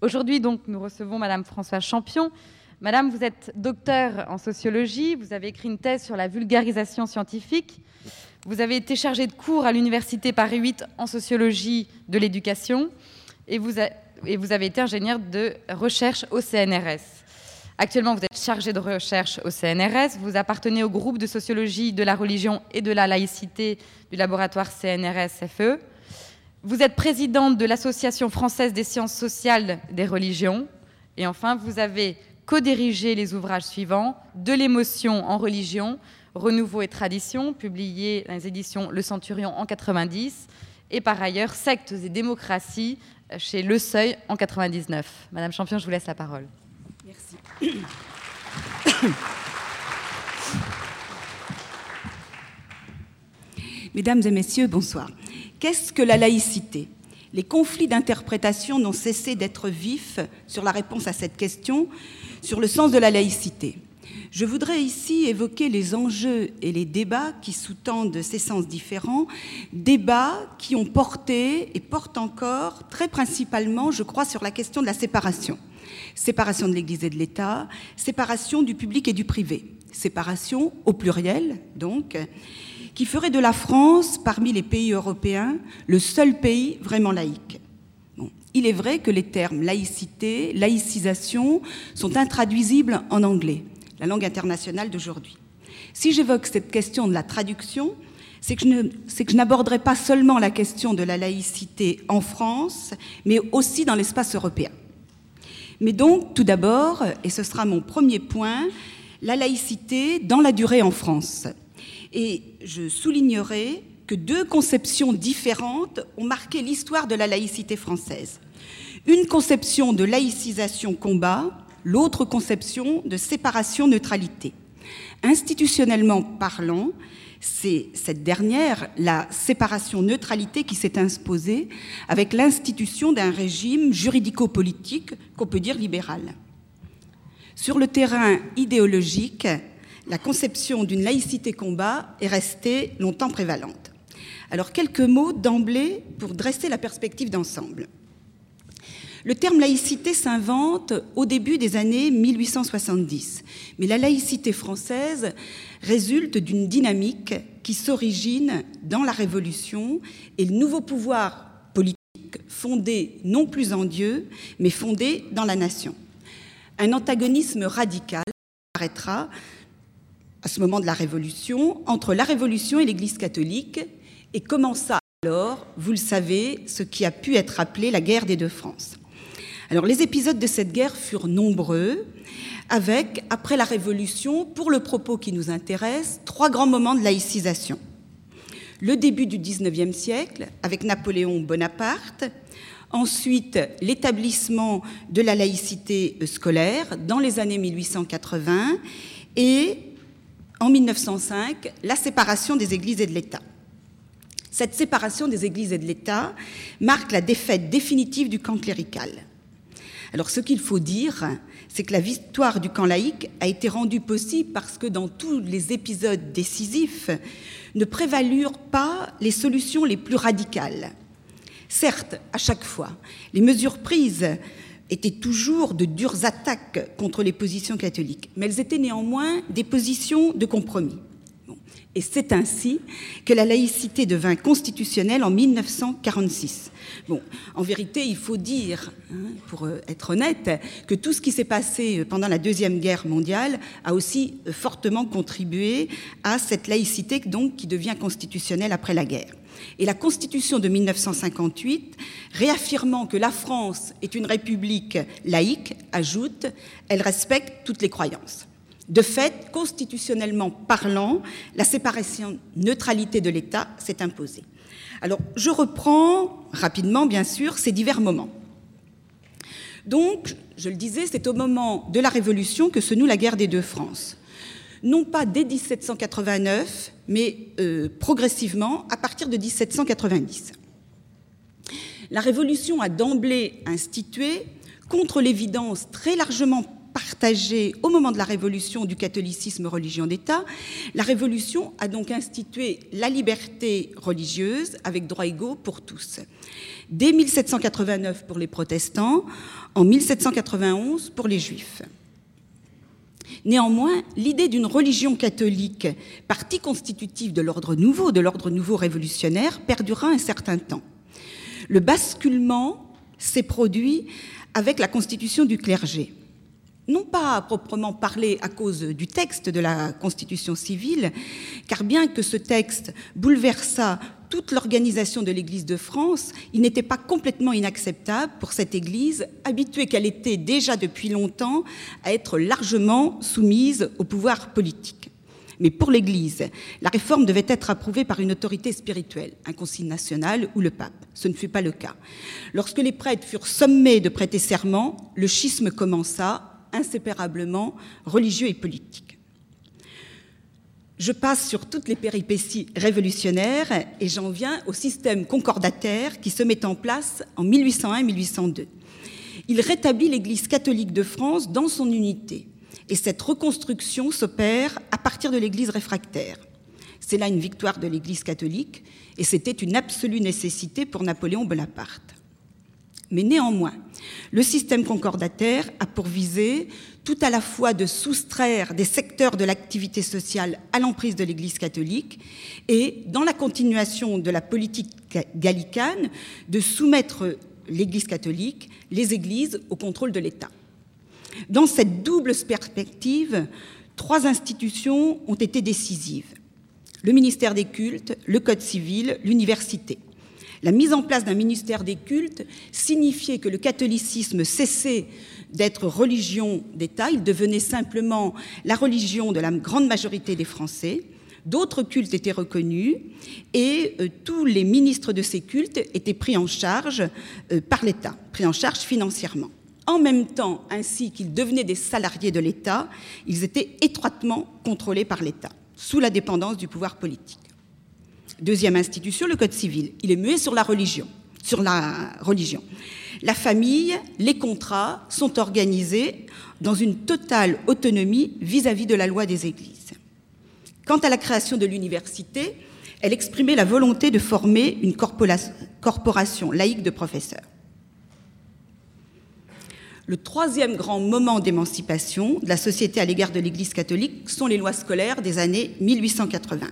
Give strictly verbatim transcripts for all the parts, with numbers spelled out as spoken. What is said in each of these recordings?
Aujourd'hui, donc, nous recevons Madame Françoise Champion. Madame, vous êtes docteure en sociologie, vous avez écrit une thèse sur la vulgarisation scientifique, vous avez été chargée de cours à l'université Paris huit en sociologie de l'éducation et vous, a, et vous avez été ingénieure de recherche au C N R S. Actuellement, vous êtes chargée de recherche au C N R S, vous appartenez au groupe de sociologie de la religion et de la laïcité du laboratoire C N R S F E. Vous êtes présidente de l'Association française des sciences sociales des religions. Et enfin, vous avez co-dirigé les ouvrages suivants, De l'émotion en religion, Renouveau et tradition, publié dans les éditions Le Centurion en quatre-vingt-dix, et par ailleurs, Sectes et démocratie, chez Le Seuil en quatre-vingt-dix-neuf. Madame Champion, je vous laisse la parole. Merci. Mesdames et messieurs, bonsoir. Qu'est-ce que la laïcité ? Les conflits d'interprétation n'ont cessé d'être vifs sur la réponse à cette question, sur le sens de la laïcité. Je voudrais ici évoquer les enjeux et les débats qui sous-tendent ces sens différents, débats qui ont porté et portent encore très principalement, je crois, sur la question de la séparation. Séparation de l'Église et de l'État, séparation du public et du privé. Séparation au pluriel, donc, qui ferait de la France, parmi les pays européens, le seul pays vraiment laïque. Bon. Il est vrai que les termes laïcité, laïcisation sont intraduisibles en anglais, la langue internationale d'aujourd'hui. Si j'évoque cette question de la traduction, c'est que je ne, c'est que je n'aborderai pas seulement la question de la laïcité en France, mais aussi dans l'espace européen. Mais donc, tout d'abord, et ce sera mon premier point, la laïcité dans la durée en France. Et je soulignerai que deux conceptions différentes ont marqué l'histoire de la laïcité française. Une conception de laïcisation combat, l'autre conception de séparation-neutralité. Institutionnellement parlant, c'est cette dernière, la séparation-neutralité, qui s'est imposée avec l'institution d'un régime juridico-politique qu'on peut dire libéral. Sur le terrain idéologique, la conception d'une laïcité combat est restée longtemps prévalente. Alors, quelques mots d'emblée pour dresser la perspective d'ensemble. Le terme laïcité s'invente au début des années mille huit cent soixante-dix, mais la laïcité française résulte d'une dynamique qui s'origine dans la Révolution et le nouveau pouvoir politique fondé non plus en Dieu, mais fondé dans la nation. Un antagonisme radical apparaîtra à ce moment de la Révolution, entre la Révolution et l'Église catholique, et commença alors, vous le savez, ce qui a pu être appelé la guerre des deux France. Alors, les épisodes de cette guerre furent nombreux, avec, après la Révolution, pour le propos qui nous intéresse, trois grands moments de laïcisation. Le début du dix-neuvième siècle, avec Napoléon Bonaparte, ensuite l'établissement de la laïcité scolaire dans les années mille huit cent quatre-vingts, et en mille neuf cent cinq, la séparation des églises et de l'État. Cette séparation des églises et de l'État marque la défaite définitive du camp clérical. Alors, ce qu'il faut dire, c'est que la victoire du camp laïque a été rendue possible parce que dans tous les épisodes décisifs, ne prévalurent pas les solutions les plus radicales. Certes, à chaque fois, les mesures prises étaient toujours de dures attaques contre les positions catholiques, mais elles étaient néanmoins des positions de compromis. Bon. Et c'est ainsi que la laïcité devint constitutionnelle en mille neuf cent quarante-six. Bon, en vérité, il faut dire, hein, pour être honnête, que tout ce qui s'est passé pendant la Deuxième Guerre mondiale a aussi fortement contribué à cette laïcité donc, qui devient constitutionnelle après la guerre. Et la Constitution de mille neuf cent cinquante-huit, réaffirmant que la France est une république laïque, ajoute « elle respecte toutes les croyances ». De fait, constitutionnellement parlant, la séparation-neutralité de l'État s'est imposée. Alors, je reprends rapidement, bien sûr, ces divers moments. Donc, je le disais, c'est au moment de la Révolution que se noue la guerre des deux France. Non pas dès dix-sept cent quatre-vingt-neuf, mais euh, progressivement à partir de dix-sept cent quatre-vingt-dix. La Révolution a d'emblée institué, contre l'évidence très largement partagée au moment de la Révolution du catholicisme religion d'État, la Révolution a donc institué la liberté religieuse avec droits égaux pour tous. Dès mille sept cent quatre-vingt-neuf pour les protestants, en mille sept cent quatre-vingt-onze pour les juifs. Néanmoins, l'idée d'une religion catholique, partie constitutive de l'ordre nouveau, de l'ordre nouveau révolutionnaire, perdura un certain temps. Le basculement s'est produit avec la constitution du clergé. Non pas à proprement parler à cause du texte de la Constitution civile, car bien que ce texte bouleversât toute l'organisation de l'Église de France, il n'était pas complètement inacceptable pour cette Église, habituée qu'elle était déjà depuis longtemps à être largement soumise au pouvoir politique. Mais pour l'Église, la réforme devait être approuvée par une autorité spirituelle, un concile national ou le pape. Ce ne fut pas le cas. Lorsque les prêtres furent sommés de prêter serment, le schisme commença, inséparablement religieux et politique. Je passe sur toutes les péripéties révolutionnaires et j'en viens au système concordataire qui se met en place en mille huit cent un mille huit cent deux. Il rétablit l'Église catholique de France dans son unité et cette reconstruction s'opère à partir de l'Église réfractaire. C'est là une victoire de l'Église catholique et c'était une absolue nécessité pour Napoléon Bonaparte. Mais néanmoins, le système concordataire a pour visée tout à la fois de soustraire des secteurs de l'activité sociale à l'emprise de l'Église catholique et, dans la continuation de la politique gallicane, de soumettre l'Église catholique, les églises, au contrôle de l'État. Dans cette double perspective, trois institutions ont été décisives. Le ministère des cultes, le Code civil, l'université. La mise en place d'un ministère des cultes signifiait que le catholicisme cessait d'être religion d'État, il devenait simplement la religion de la grande majorité des Français. D'autres cultes étaient reconnus et euh, tous les ministres de ces cultes étaient pris en charge euh, par l'État, pris en charge financièrement. En même temps, ainsi qu'ils devenaient des salariés de l'État, ils étaient étroitement contrôlés par l'État, sous la dépendance du pouvoir politique. Deuxième institution, le Code civil. Il est muet sur la religion. Sur la religion. La famille, les contrats sont organisés dans une totale autonomie vis-à-vis de la loi des églises. Quant à la création de l'université, elle exprimait la volonté de former une corporation laïque de professeurs. Le troisième grand moment d'émancipation de la société à l'égard de l'Église catholique sont les lois scolaires des années mille huit cent quatre-vingts.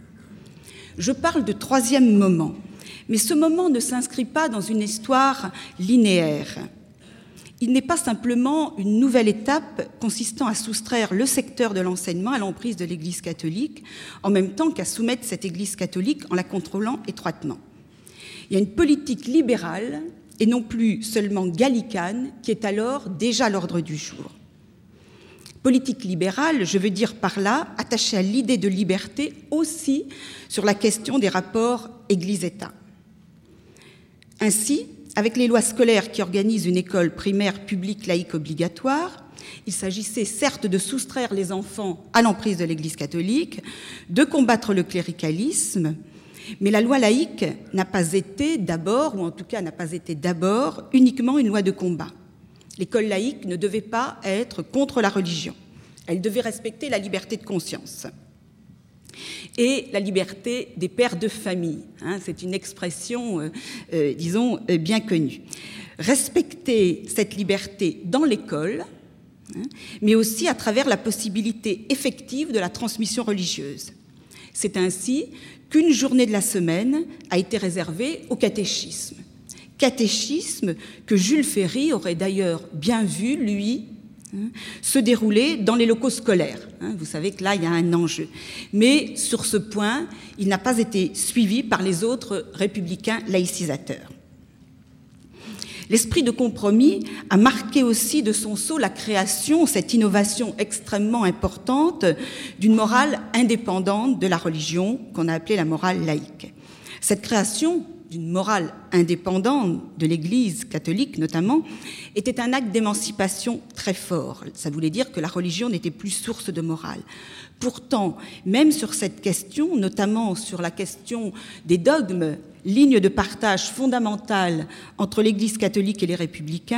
Je parle de troisième moment, mais ce moment ne s'inscrit pas dans une histoire linéaire. Il n'est pas simplement une nouvelle étape consistant à soustraire le secteur de l'enseignement à l'emprise de l'Église catholique, en même temps qu'à soumettre cette Église catholique en la contrôlant étroitement. Il y a une politique libérale, et non plus seulement gallicane, qui est alors déjà à l'ordre du jour. Politique libérale, je veux dire par là, attachée à l'idée de liberté aussi sur la question des rapports Église-État. Ainsi, avec les lois scolaires qui organisent une école primaire publique laïque obligatoire, il s'agissait certes de soustraire les enfants à l'emprise de l'Église catholique, de combattre le cléricalisme, mais la loi laïque n'a pas été d'abord, ou en tout cas n'a pas été d'abord, uniquement une loi de combat. L'école laïque ne devait pas être contre la religion. Elle devait respecter la liberté de conscience et la liberté des pères de famille. Hein, c'est une expression, euh, euh, disons, euh, bien connue. Respecter cette liberté dans l'école, hein, mais aussi à travers la possibilité effective de la transmission religieuse. C'est ainsi qu'une journée de la semaine a été réservée au catéchisme. Catéchisme que Jules Ferry aurait d'ailleurs bien vu, lui, hein, se dérouler dans les locaux scolaires. Hein, vous savez que là, il y a un enjeu. Mais sur ce point, il n'a pas été suivi par les autres républicains laïcisateurs. L'esprit de compromis a marqué aussi de son sceau la création, cette innovation extrêmement importante, d'une morale indépendante de la religion, qu'on a appelée la morale laïque. Cette création d'une morale indépendante de l'Église catholique notamment, était un acte d'émancipation très fort. Ça voulait dire que la religion n'était plus source de morale. Pourtant, même sur cette question, notamment sur la question des dogmes, ligne de partage fondamentale entre l'Église catholique et les républicains,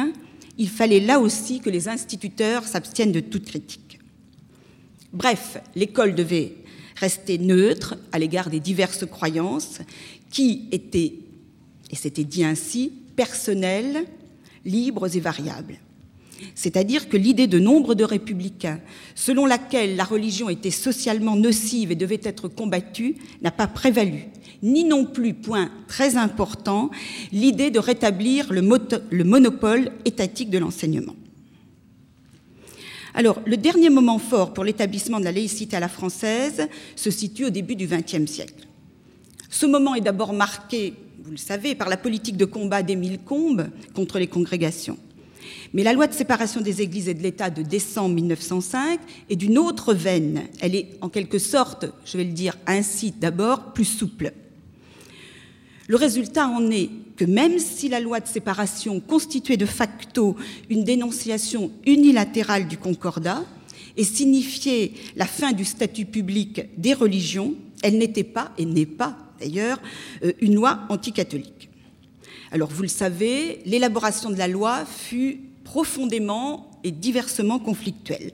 il fallait là aussi que les instituteurs s'abstiennent de toute critique. Bref, l'école devait rester neutre à l'égard des diverses croyances qui étaient, et c'était dit ainsi, personnelles, libres et variables. C'est-à-dire que l'idée de nombre de républicains, selon laquelle la religion était socialement nocive et devait être combattue, n'a pas prévalu, ni non plus, point très important, l'idée de rétablir le, le monopole étatique de l'enseignement. Alors, le dernier moment fort pour l'établissement de la laïcité à la française se situe au début du vingtième siècle. Ce moment est d'abord marqué, vous le savez, par la politique de combat d'Émile Combes contre les congrégations. Mais la loi de séparation des églises et de l'État de décembre mille neuf cent cinq est d'une autre veine. Elle est en quelque sorte, je vais le dire ainsi d'abord, plus souple. Le résultat en est que même si la loi de séparation constituait de facto une dénonciation unilatérale du concordat et signifiait la fin du statut public des religions, elle n'était pas, et n'est pas d'ailleurs, une loi anticatholique. Alors vous le savez, l'élaboration de la loi fut profondément et diversement conflictuelle.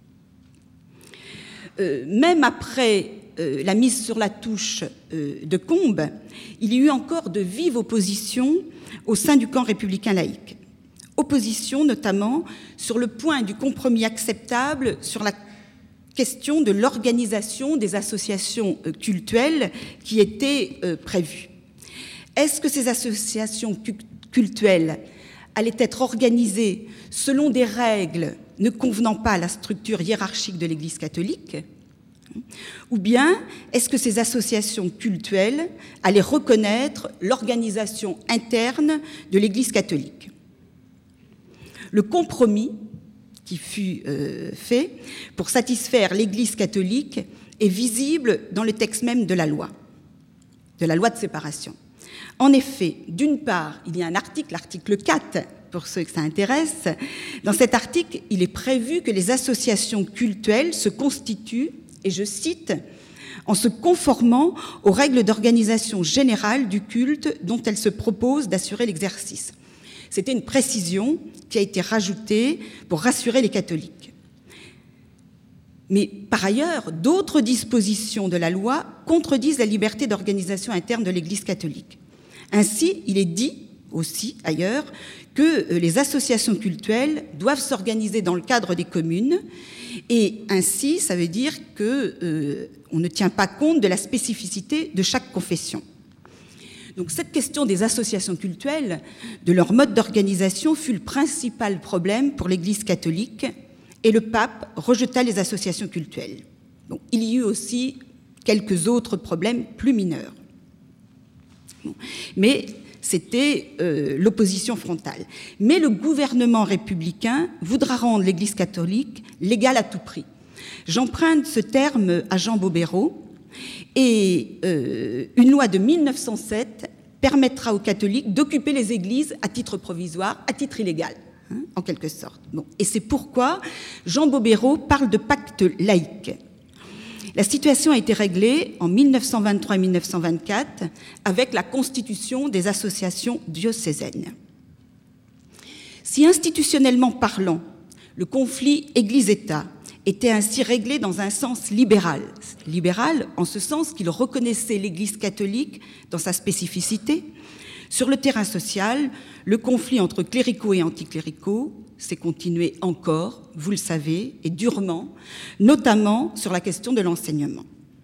Euh, même après euh, la mise sur la touche euh, de Combes, il y eut encore de vives oppositions au sein du camp républicain laïque. Opposition notamment sur le point du compromis acceptable sur la question de l'organisation des associations euh, cultuelles qui étaient euh, prévues. Est-ce que ces associations cultuelles allaient être organisées selon des règles ne convenant pas à la structure hiérarchique de l'Église catholique ? Ou bien est-ce que ces associations cultuelles allaient reconnaître l'organisation interne de l'Église catholique ? Le compromis qui fut euh, fait pour satisfaire l'Église catholique est visible dans le texte même de la loi, de la loi de séparation. En effet, d'une part, il y a un article, l'article quatre, pour ceux que ça intéresse. Dans cet article, il est prévu que les associations cultuelles se constituent, et je cite, en se conformant aux règles d'organisation générale du culte dont elles se proposent d'assurer l'exercice. C'était une précision qui a été rajoutée pour rassurer les catholiques. Mais par ailleurs, d'autres dispositions de la loi contredisent la liberté d'organisation interne de l'Église catholique. Ainsi, il est dit aussi ailleurs que les associations cultuelles doivent s'organiser dans le cadre des communes et ainsi, ça veut dire qu'on euh, ne tient pas compte de la spécificité de chaque confession. Donc cette question des associations cultuelles, de leur mode d'organisation, fut le principal problème pour l'Église catholique et le pape rejeta les associations cultuelles. Donc, il y eut aussi quelques autres problèmes plus mineurs. Mais c'était euh, l'opposition frontale. Mais le gouvernement républicain voudra rendre l'Église catholique légale à tout prix. J'emprunte ce terme à Jean Bobéro, et euh, une loi de mille neuf cent sept permettra aux catholiques d'occuper les églises à titre provisoire, à titre illégal, hein, en quelque sorte. Bon. Et c'est pourquoi Jean Bobéro parle de pacte laïque. La situation a été réglée en mille neuf cent vingt-trois et mille neuf cent vingt-quatre avec la constitution des associations diocésaines. Si institutionnellement parlant, le conflit Église-État était ainsi réglé dans un sens libéral, libéral en ce sens qu'il reconnaissait l'Église catholique dans sa spécificité, sur le terrain social, le conflit entre cléricaux et anticléricaux s'est continué encore, vous le savez, et durement, notamment sur la question de l'enseignement.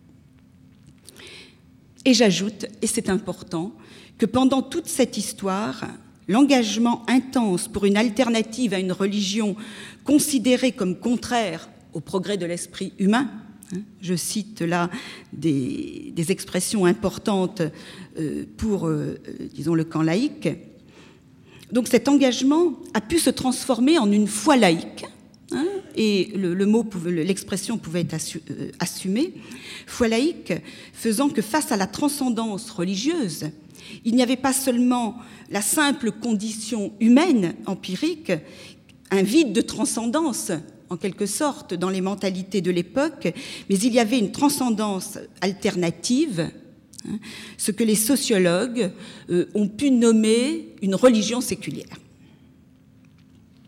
Et j'ajoute, et c'est important, que pendant toute cette histoire, l'engagement intense pour une alternative à une religion considérée comme contraire au progrès de l'esprit humain, hein, je cite là des, des expressions importantes euh, pour, euh, disons, le camp laïque. Donc cet engagement a pu se transformer en une foi laïque, hein, et le, le mot, pouvait, l'expression pouvait être assu, euh, assumée, foi laïque, faisant que face à la transcendance religieuse, il n'y avait pas seulement la simple condition humaine, empirique, un vide de transcendance, en quelque sorte, dans les mentalités de l'époque, mais il y avait une transcendance alternative, hein, ce que les sociologues euh, ont pu nommer une religion séculière.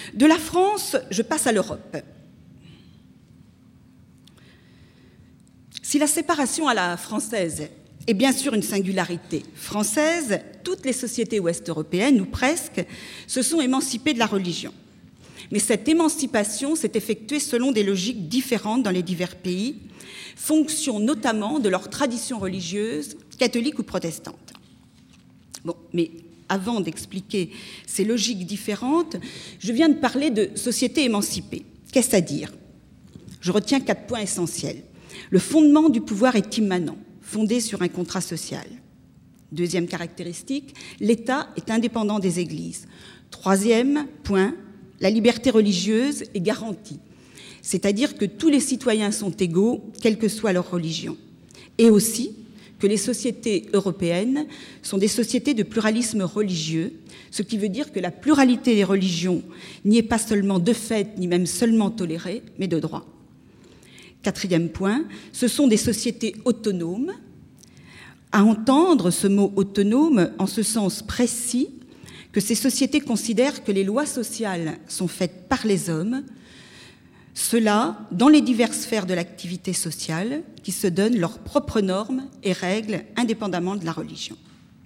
De la France, je passe à l'Europe. Si la séparation à la française est bien sûr une singularité française, toutes les sociétés ouest-européennes, ou presque, se sont émancipées de la religion. Mais cette émancipation s'est effectuée selon des logiques différentes dans les divers pays, fonction notamment de leur tradition religieuse, catholique ou protestante. Bon, mais avant d'expliquer ces logiques différentes, je viens de parler de société émancipée. Qu'est-ce à dire? Je retiens quatre points essentiels. Le fondement du pouvoir est immanent, fondé sur un contrat social. Deuxième caractéristique, l'État est indépendant des églises. Troisième point, la liberté religieuse est garantie, c'est-à-dire que tous les citoyens sont égaux, quelle que soit leur religion. Et aussi que les sociétés européennes sont des sociétés de pluralisme religieux, ce qui veut dire que la pluralité des religions n'y est pas seulement de fait, ni même seulement tolérée, mais de droit. Quatrième point, ce sont des sociétés autonomes. À entendre ce mot autonome en ce sens précis, que ces sociétés considèrent que les lois sociales sont faites par les hommes, cela dans les diverses sphères de l'activité sociale qui se donnent leurs propres normes et règles indépendamment de la religion.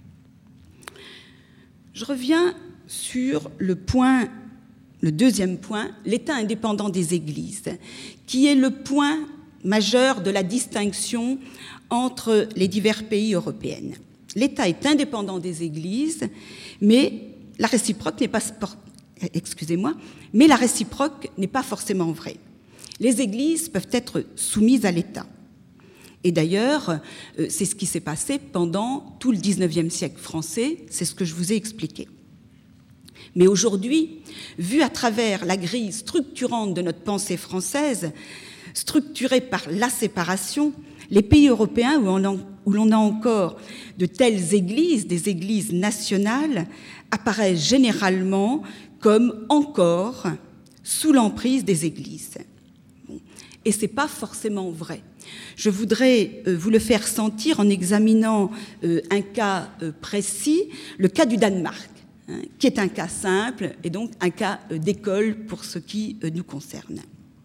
Je reviens sur le point, le deuxième point, l'État indépendant des églises, qui est le point majeur de la distinction entre les divers pays européens. L'État est indépendant des églises, mais la réciproque n'est pas, excusez-moi, mais la réciproque n'est pas forcément vraie. Les églises peuvent être soumises à l'État. Et d'ailleurs, c'est ce qui s'est passé pendant tout le dix-neuvième siècle français, c'est ce que je vous ai expliqué. Mais aujourd'hui, vu à travers la grille structurante de notre pensée française, structurée par la séparation, les pays européens où l'on a encore de telles églises, des églises nationales, apparaissent généralement comme encore sous l'emprise des églises. Bon. Et ce n'est pas forcément vrai. Je voudrais euh, vous le faire sentir en examinant euh, un cas euh, précis, le cas du Danemark, hein, qui est un cas simple et donc un cas euh, d'école pour ce qui euh, nous concerne.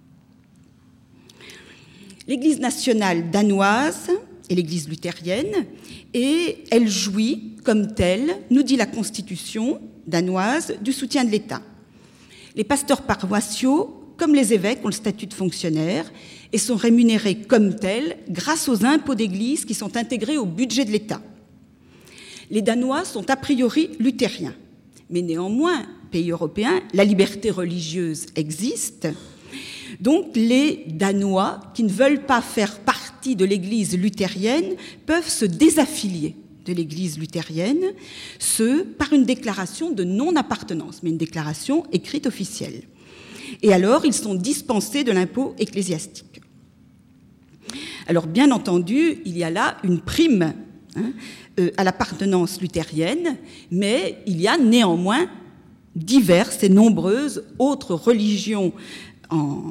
L'Église nationale danoise est l'Église luthérienne et elle jouit comme telle, nous dit la Constitution danoise, du soutien de l'État. Les pasteurs paroissiaux, comme les évêques, ont le statut de fonctionnaire et sont rémunérés comme tels grâce aux impôts d'église qui sont intégrés au budget de l'État. Les Danois sont a priori luthériens, mais néanmoins, pays européens, la liberté religieuse existe. Donc les Danois qui ne veulent pas faire partie de l'Église luthérienne peuvent se désaffilier de l'Église luthérienne, ce par une déclaration de non-appartenance, mais une déclaration écrite officielle. Et alors, ils sont dispensés de l'impôt ecclésiastique. Alors, bien entendu, il y a là une prime hein, euh, à l'appartenance luthérienne, mais il y a néanmoins diverses et nombreuses autres religions en...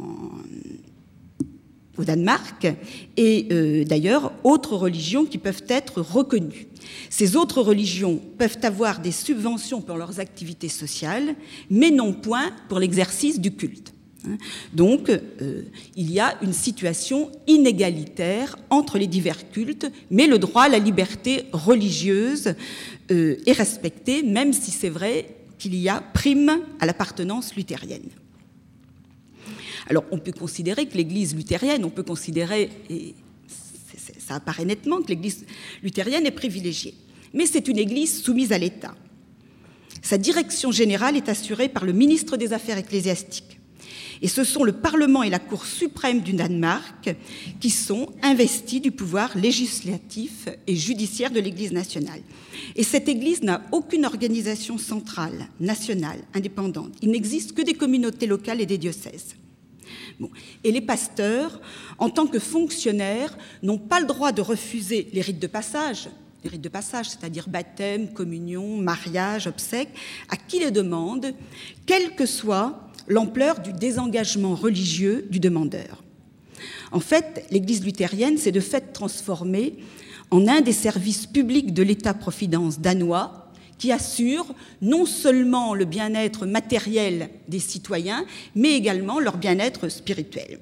au Danemark, et euh, d'ailleurs autres religions qui peuvent être reconnues. Ces autres religions peuvent avoir des subventions pour leurs activités sociales, mais non point pour l'exercice du culte. Donc, euh, il y a une situation inégalitaire entre les divers cultes, mais le droit à la liberté religieuse euh, est respecté, même si c'est vrai qu'il y a prime à l'appartenance luthérienne. Alors, on peut considérer que l'Église luthérienne, on peut considérer, et ça apparaît nettement, que l'Église luthérienne est privilégiée. Mais c'est une Église soumise à l'État. Sa direction générale est assurée par le ministre des Affaires ecclésiastiques. Et ce sont le Parlement et la Cour suprême du Danemark qui sont investis du pouvoir législatif et judiciaire de l'Église nationale. Et cette Église n'a aucune organisation centrale, nationale, indépendante. Il n'existe que des communautés locales et des diocèses. Bon. Et les pasteurs, en tant que fonctionnaires, n'ont pas le droit de refuser les rites de passage, les rites de passage, c'est-à-dire baptême, communion, mariage, obsèques, à qui les demande, quelle que soit l'ampleur du désengagement religieux du demandeur. En fait, l'Église luthérienne s'est de fait transformée en un des services publics de l'État-providence danois qui assure non seulement le bien-être matériel des citoyens, mais également leur bien-être spirituel.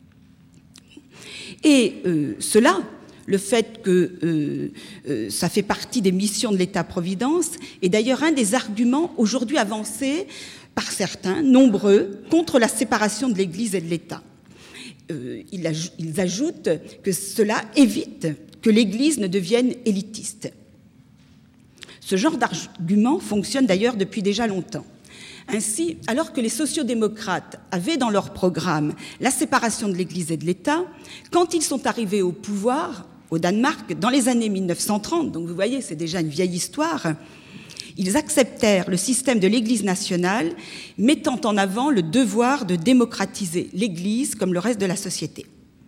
Et euh, cela, le fait que euh, euh, ça fait partie des missions de l'État-providence, est d'ailleurs un des arguments aujourd'hui avancés par certains, nombreux, contre la séparation de l'Église et de l'État. Euh, ils, aj- ils ajoutent que cela évite que l'Église ne devienne élitiste. Ce genre d'argument fonctionne d'ailleurs depuis déjà longtemps. Ainsi, alors que les sociodémocrates avaient dans leur programme la séparation de l'Église et de l'État, quand ils sont arrivés au pouvoir, au Danemark, dans les années mille neuf cent trente, donc vous voyez, c'est déjà une vieille histoire, ils acceptèrent le système de l'Église nationale, mettant en avant le devoir de démocratiser l'Église comme le reste de la société.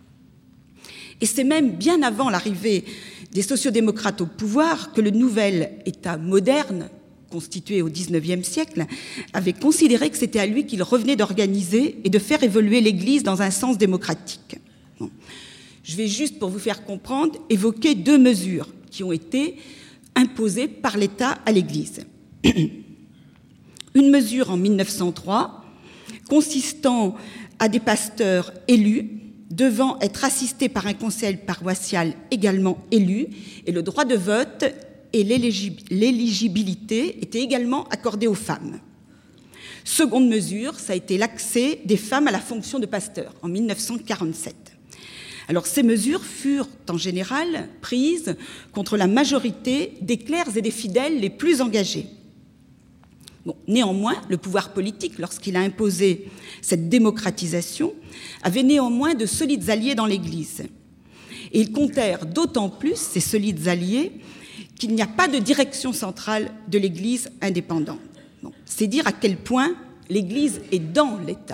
Et c'est même bien avant l'arrivée des sociodémocrates au pouvoir que le nouvel État moderne, constitué au dix-neuvième siècle, avait considéré que c'était à lui qu'il revenait d'organiser et de faire évoluer l'Église dans un sens démocratique. Bon. Je vais juste, pour vous faire comprendre, évoquer deux mesures qui ont été imposées par l'État à l'Église. Une mesure en mille neuf cent trois, consistant à des pasteurs élus devant être assistés par un conseil paroissial également élu, et le droit de vote et l'éligibilité étaient également accordés aux femmes. Seconde mesure, ça a été l'accès des femmes à la fonction de pasteur en mille neuf cent quarante-sept. Alors ces mesures furent en général prises contre la majorité des clercs et des fidèles les plus engagés. Bon, néanmoins, le pouvoir politique, lorsqu'il a imposé cette démocratisation, avait néanmoins de solides alliés dans l'Église. Et ils comptèrent d'autant plus, ces solides alliés, qu'il n'y a pas de direction centrale de l'Église indépendante. Bon, c'est dire à quel point l'Église est dans l'État.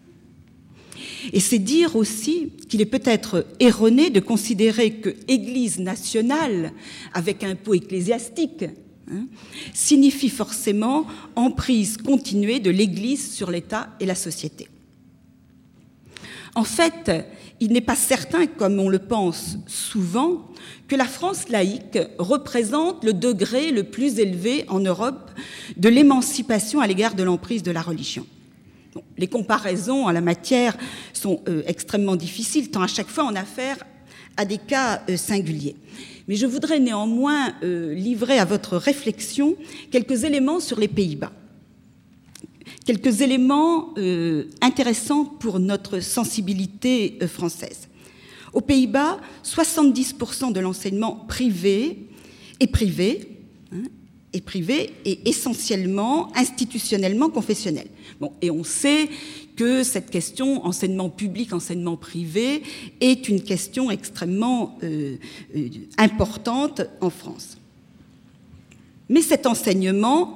Et c'est dire aussi qu'il est peut-être erroné de considérer que Église nationale, avec impôt ecclésiastique, hein, signifie forcément emprise continuée de l'Église sur l'État et la société. En fait, il n'est pas certain, comme on le pense souvent, que la France laïque représente le degré le plus élevé en Europe de l'émancipation à l'égard de l'emprise de la religion. Bon, les comparaisons en la matière sont euh, extrêmement difficiles, tant à chaque fois on a affaire à des cas euh, singuliers. Mais je voudrais néanmoins euh, livrer à votre réflexion quelques éléments sur les Pays-Bas. Quelques éléments euh, intéressants pour notre sensibilité euh, française. Aux Pays-Bas, soixante-dix pour cent de l'enseignement privé est privé, hein, est privé et essentiellement institutionnellement confessionnel. Bon, et on sait que cette question, enseignement public, enseignement privé, est une question extrêmement euh, euh, importante en France. Mais cet enseignement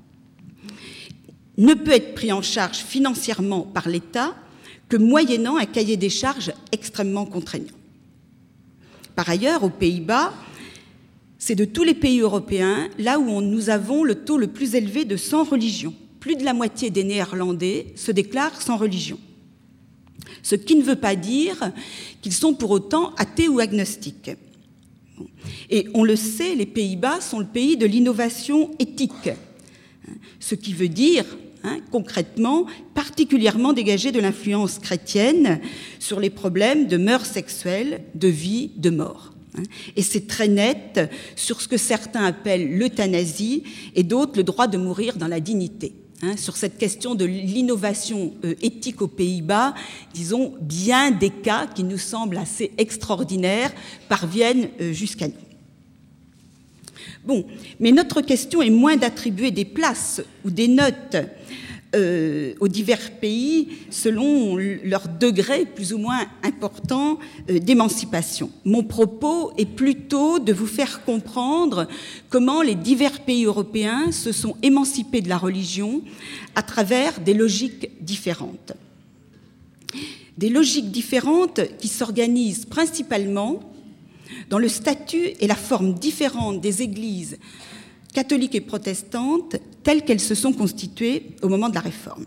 ne peut être pris en charge financièrement par l'État que moyennant un cahier des charges extrêmement contraignant. Par ailleurs, aux Pays-Bas, c'est de tous les pays européens là où on, nous avons le taux le plus élevé de sans religion. Plus de la moitié des Néerlandais se déclarent sans religion. Ce qui ne veut pas dire qu'ils sont pour autant athées ou agnostiques. Et on le sait, les Pays-Bas sont le pays de l'innovation éthique, ce qui veut dire, hein, concrètement, particulièrement dégagé de l'influence chrétienne sur les problèmes de mœurs sexuelles, de vie, de mort. Et c'est très net sur ce que certains appellent l'euthanasie et d'autres le droit de mourir dans la dignité. Hein, sur cette question de l'innovation euh, éthique aux Pays-Bas, disons, bien des cas qui nous semblent assez extraordinaires parviennent euh, jusqu'à nous. Bon, mais notre question est moins d'attribuer des places ou des notes euh, aux divers pays selon leur degré plus ou moins important euh, d'émancipation. Mon propos est plutôt de vous faire comprendre comment les divers pays européens se sont émancipés de la religion à travers des logiques différentes. Des logiques différentes qui s'organisent principalement dans le statut et la forme différente des églises catholiques et protestantes telles qu'elles se sont constituées au moment de la Réforme.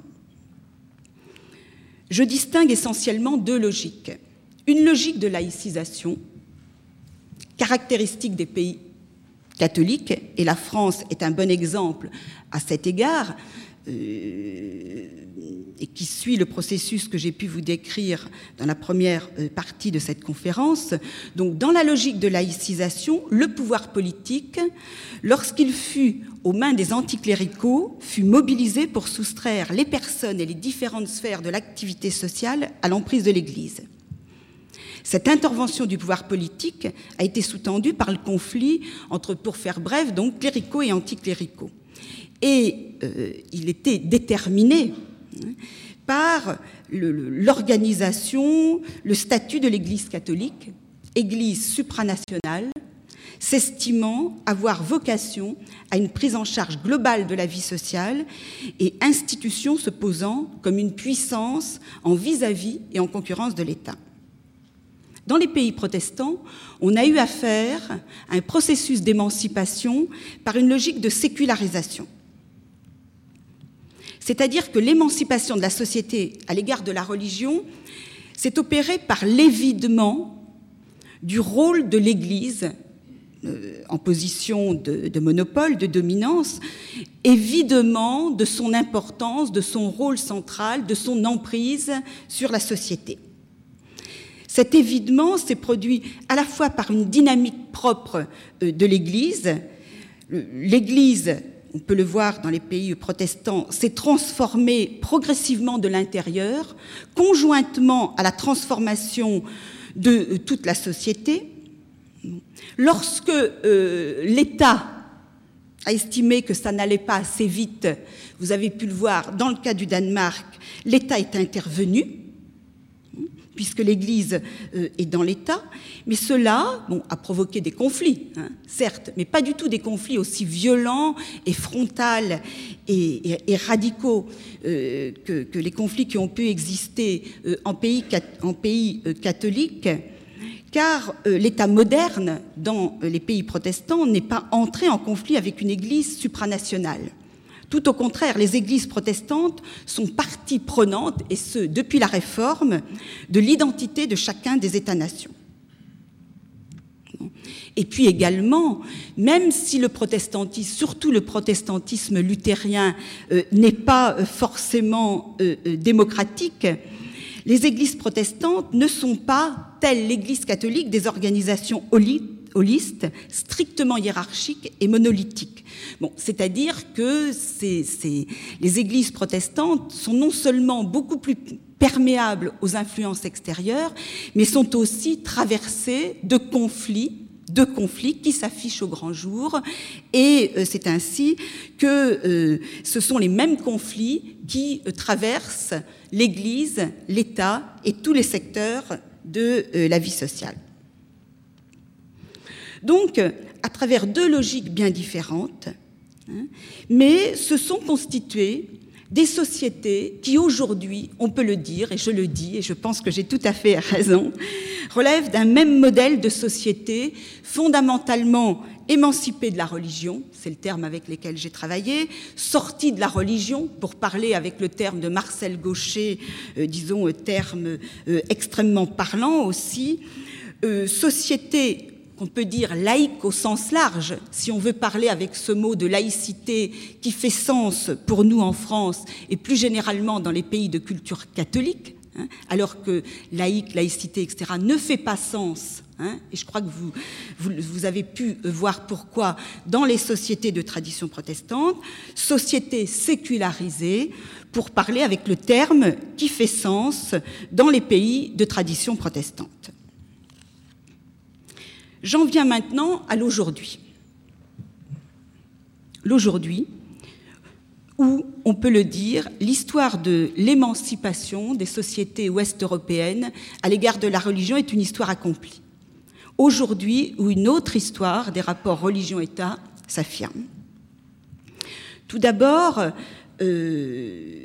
Je distingue essentiellement deux logiques. Une logique de laïcisation, caractéristique des pays catholique, et la France est un bon exemple à cet égard, euh, et qui suit le processus que j'ai pu vous décrire dans la première partie de cette conférence. Donc, dans la logique de laïcisation, le pouvoir politique, lorsqu'il fut aux mains des anticléricaux, fut mobilisé pour soustraire les personnes et les différentes sphères de l'activité sociale à l'emprise de l'Église. Cette intervention du pouvoir politique a été sous-tendue par le conflit entre, pour faire bref, donc cléricaux et anticléricaux. Et euh, il était déterminé hein, par le, l'organisation, le statut de l'Église catholique, Église supranationale, s'estimant avoir vocation à une prise en charge globale de la vie sociale et institution se posant comme une puissance en vis-à-vis et en concurrence de l'État. Dans les pays protestants, on a eu affaire à un processus d'émancipation par une logique de sécularisation. C'est-à-dire que l'émancipation de la société à l'égard de la religion s'est opérée par l'évidement du rôle de l'Église euh, en position de, de monopole, de dominance, évidemment de son importance, de son rôle central, de son emprise sur la société. Cet évidement s'est produit à la fois par une dynamique propre euh, de l'Église. L'Église, on peut le voir dans les pays protestants, s'est transformée progressivement de l'intérieur, conjointement à la transformation de toute la société. Lorsque euh, l'État a estimé que ça n'allait pas assez vite, vous avez pu le voir dans le cas du Danemark, l'État est intervenu, puisque l'Église euh, est dans l'État, mais cela bon, a provoqué des conflits, hein, certes, mais pas du tout des conflits aussi violents et frontaux et, et, et radicaux euh, que, que les conflits qui ont pu exister euh, en pays, en pays euh, catholiques, car euh, l'État moderne dans euh, les pays protestants n'est pas entré en conflit avec une Église supranationale. Tout au contraire, les églises protestantes sont partie prenante, et ce, depuis la Réforme, de l'identité de chacun des États-nations. Et puis également, même si le protestantisme, surtout le protestantisme luthérien, euh, n'est pas forcément euh, démocratique, les églises protestantes ne sont pas, telles l'Église catholique, des organisations holistes, strictement hiérarchiques et monolithiques. Bon, c'est-à-dire que c'est, c'est, les églises protestantes sont non seulement beaucoup plus perméables aux influences extérieures, mais sont aussi traversées de conflits, de conflits qui s'affichent au grand jour, et euh, c'est ainsi que euh, ce sont les mêmes conflits qui euh, traversent l'Église, l'État et tous les secteurs de euh, la vie sociale. Donc, à travers deux logiques bien différentes, hein, mais se sont constituées des sociétés qui aujourd'hui, on peut le dire, et je le dis, et je pense que j'ai tout à fait raison, relèvent d'un même modèle de société fondamentalement émancipée de la religion, c'est le terme avec lequel j'ai travaillé, sortie de la religion, pour parler avec le terme de Marcel Gauchet, euh, disons, un terme euh, extrêmement parlant aussi, euh, société qu'on peut dire laïque au sens large, si on veut parler avec ce mot de laïcité qui fait sens pour nous en France et plus généralement dans les pays de culture catholique, hein, alors que laïque, laïcité, et cetera ne fait pas sens. Hein, et je crois que vous, vous, vous avez pu voir pourquoi dans les sociétés de tradition protestante, sociétés sécularisées, pour parler avec le terme qui fait sens dans les pays de tradition protestante. J'en viens maintenant à l'aujourd'hui. L'aujourd'hui, où, on peut le dire, l'histoire de l'émancipation des sociétés ouest-européennes à l'égard de la religion est une histoire accomplie. Aujourd'hui, où une autre histoire des rapports religion-État s'affirme. Tout d'abord, euh,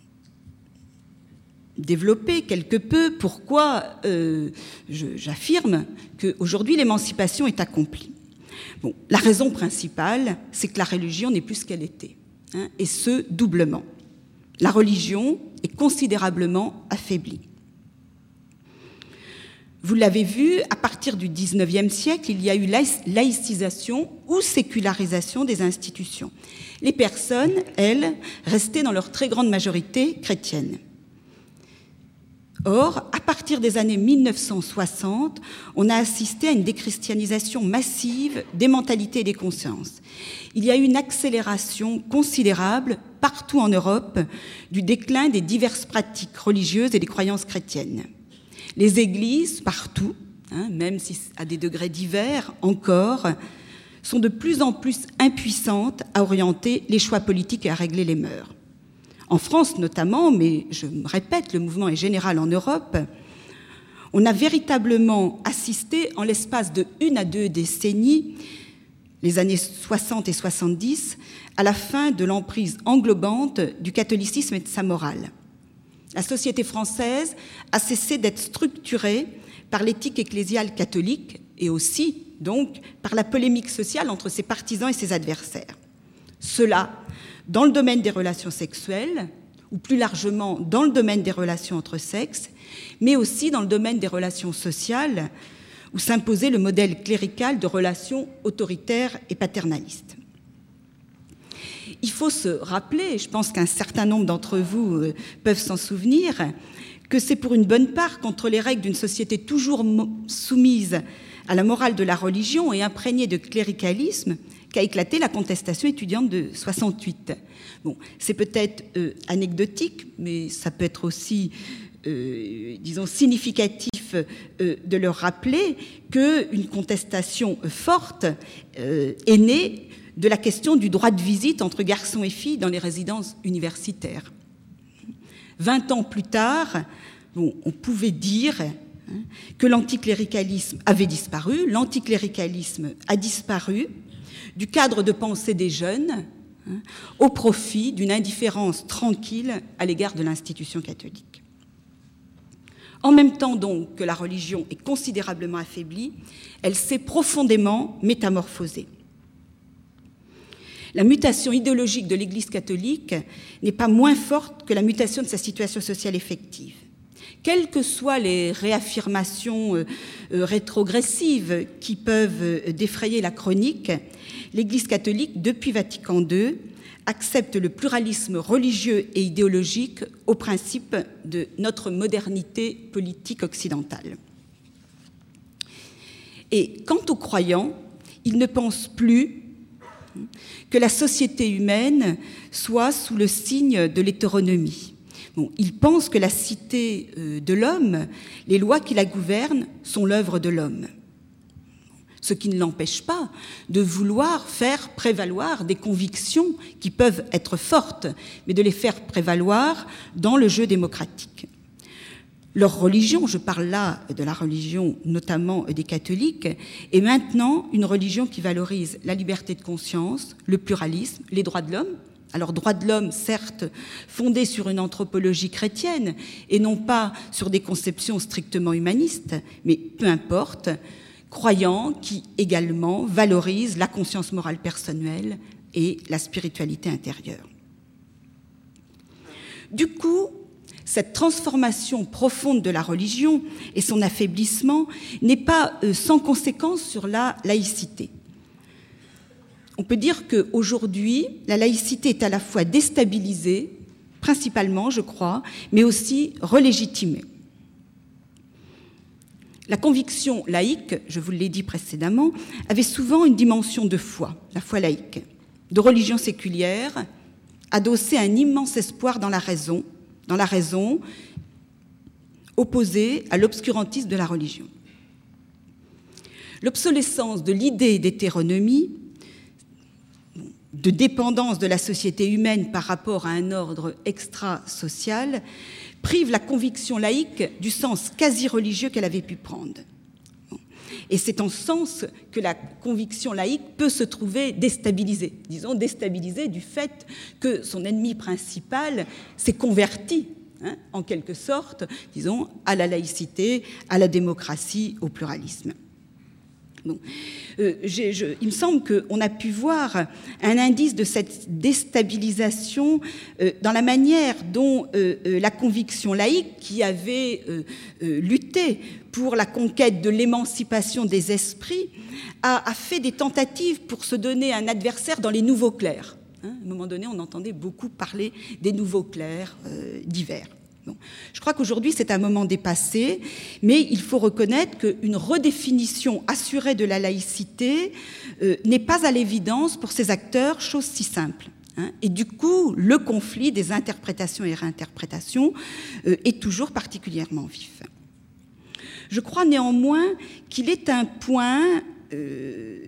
développer quelque peu pourquoi euh, je, j'affirme qu'aujourd'hui l'émancipation est accomplie. Bon, la raison principale, c'est que la religion n'est plus ce qu'elle était, hein, et ce, doublement. La religion est considérablement affaiblie. Vous l'avez vu, à partir du dix-neuvième siècle, il y a eu laïcisation ou sécularisation des institutions. Les personnes, elles, restaient dans leur très grande majorité chrétiennes. Or, à partir des années mille neuf cent soixante, on a assisté à une déchristianisation massive des mentalités et des consciences. Il y a eu une accélération considérable partout en Europe du déclin des diverses pratiques religieuses et des croyances chrétiennes. Les églises, partout, hein, même si à des degrés divers encore, sont de plus en plus impuissantes à orienter les choix politiques et à régler les mœurs. En France notamment, mais je me répète, le mouvement est général en Europe, on a véritablement assisté en l'espace de une à deux décennies, les années soixante et soixante-dix, à la fin de l'emprise englobante du catholicisme et de sa morale. La société française a cessé d'être structurée par l'éthique ecclésiale catholique et aussi, donc, par la polémique sociale entre ses partisans et ses adversaires. Cela dans le domaine des relations sexuelles, ou plus largement dans le domaine des relations entre sexes, mais aussi dans le domaine des relations sociales, où s'imposait le modèle clérical de relations autoritaires et paternalistes. Il faut se rappeler, je pense qu'un certain nombre d'entre vous peuvent s'en souvenir, que c'est pour une bonne part contre les règles d'une société toujours soumise à la morale de la religion et imprégnée de cléricalisme qu'a éclaté la contestation étudiante de soixante-huit. Bon, c'est peut-être euh, anecdotique, mais ça peut être aussi, euh, disons, significatif euh, de leur rappeler qu'une contestation forte euh, est née de la question du droit de visite entre garçons et filles dans les résidences universitaires. Vingt ans plus tard, bon, on pouvait dire hein, que l'anticléricalisme avait disparu, l'anticléricalisme a disparu du cadre de pensée des jeunes hein, au profit d'une indifférence tranquille à l'égard de l'institution catholique. En même temps donc que la religion est considérablement affaiblie, elle s'est profondément métamorphosée. La mutation idéologique de l'Église catholique n'est pas moins forte que la mutation de sa situation sociale effective. Quelles que soient les réaffirmations euh, rétrogressives qui peuvent euh, défrayer la chronique, l'Église catholique, depuis Vatican deux, accepte le pluralisme religieux et idéologique au principe de notre modernité politique occidentale. Et quant aux croyants, ils ne pensent plus que la société humaine soit sous le signe de l'hétéronomie. Bon, ils pensent que la cité de l'homme, les lois qui la gouvernent, sont l'œuvre de l'homme. Ce qui ne l'empêche pas de vouloir faire prévaloir des convictions qui peuvent être fortes, mais de les faire prévaloir dans le jeu démocratique. Leur religion, je parle là de la religion notamment des catholiques, est maintenant une religion qui valorise la liberté de conscience, le pluralisme, les droits de l'homme. Alors, droits de l'homme, certes, fondés sur une anthropologie chrétienne et non pas sur des conceptions strictement humanistes, mais peu importe, croyants qui également valorisent la conscience morale personnelle et la spiritualité intérieure. Du coup, cette transformation profonde de la religion et son affaiblissement n'est pas sans conséquence sur la laïcité. On peut dire qu'aujourd'hui, la laïcité est à la fois déstabilisée, principalement, je crois, mais aussi relégitimée. La conviction laïque, je vous l'ai dit précédemment, avait souvent une dimension de foi, la foi laïque, de religion séculière, adossée à un immense espoir dans la raison, dans la raison opposée à l'obscurantisme de la religion. L'obsolescence de l'idée d'hétéronomie, de dépendance de la société humaine par rapport à un ordre extra-social, prive la conviction laïque du sens quasi-religieux qu'elle avait pu prendre. Et c'est en ce sens que la conviction laïque peut se trouver déstabilisée, disons déstabilisée du fait que son ennemi principal s'est converti, hein, en quelque sorte, disons, à la laïcité, à la démocratie, au pluralisme. Bon. Euh, j'ai, je, il me semble qu'on a pu voir un indice de cette déstabilisation euh, dans la manière dont euh, euh, la conviction laïque, qui avait euh, euh, lutté pour la conquête de l'émancipation des esprits, a, a fait des tentatives pour se donner un adversaire dans les nouveaux clercs. Hein, à un moment donné, on entendait beaucoup parler des nouveaux clercs euh, divers. Bon. Je crois qu'aujourd'hui, c'est un moment dépassé, mais il faut reconnaître qu'une redéfinition assurée de la laïcité euh, n'est pas à l'évidence pour ces acteurs, chose si simple. Hein, et du coup, le conflit des interprétations et réinterprétations euh, est toujours particulièrement vif. Je crois néanmoins qu'il est un point euh,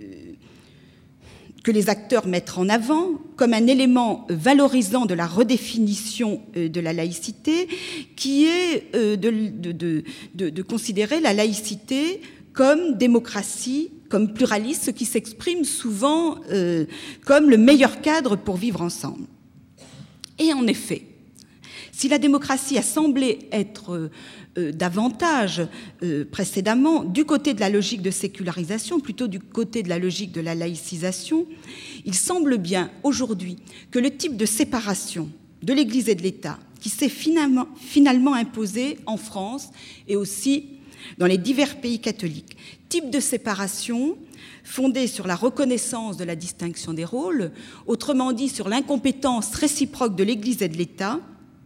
que les acteurs mettent en avant comme un élément valorisant de la redéfinition de la laïcité, qui est de, de, de, de, de considérer la laïcité comme démocratie, comme pluraliste, ce qui s'exprime souvent euh, comme le meilleur cadre pour vivre ensemble. Et en effet, si la démocratie a semblé être euh, davantage euh, précédemment du côté de la logique de sécularisation, plutôt du côté de la logique de la laïcisation, il semble bien aujourd'hui que le type de séparation de l'Église et de l'État qui s'est finalement, finalement imposé en France et aussi dans les divers pays catholiques, type de séparation fondée sur la reconnaissance de la distinction des rôles, autrement dit sur l'incompétence réciproque de l'Église et de l'État,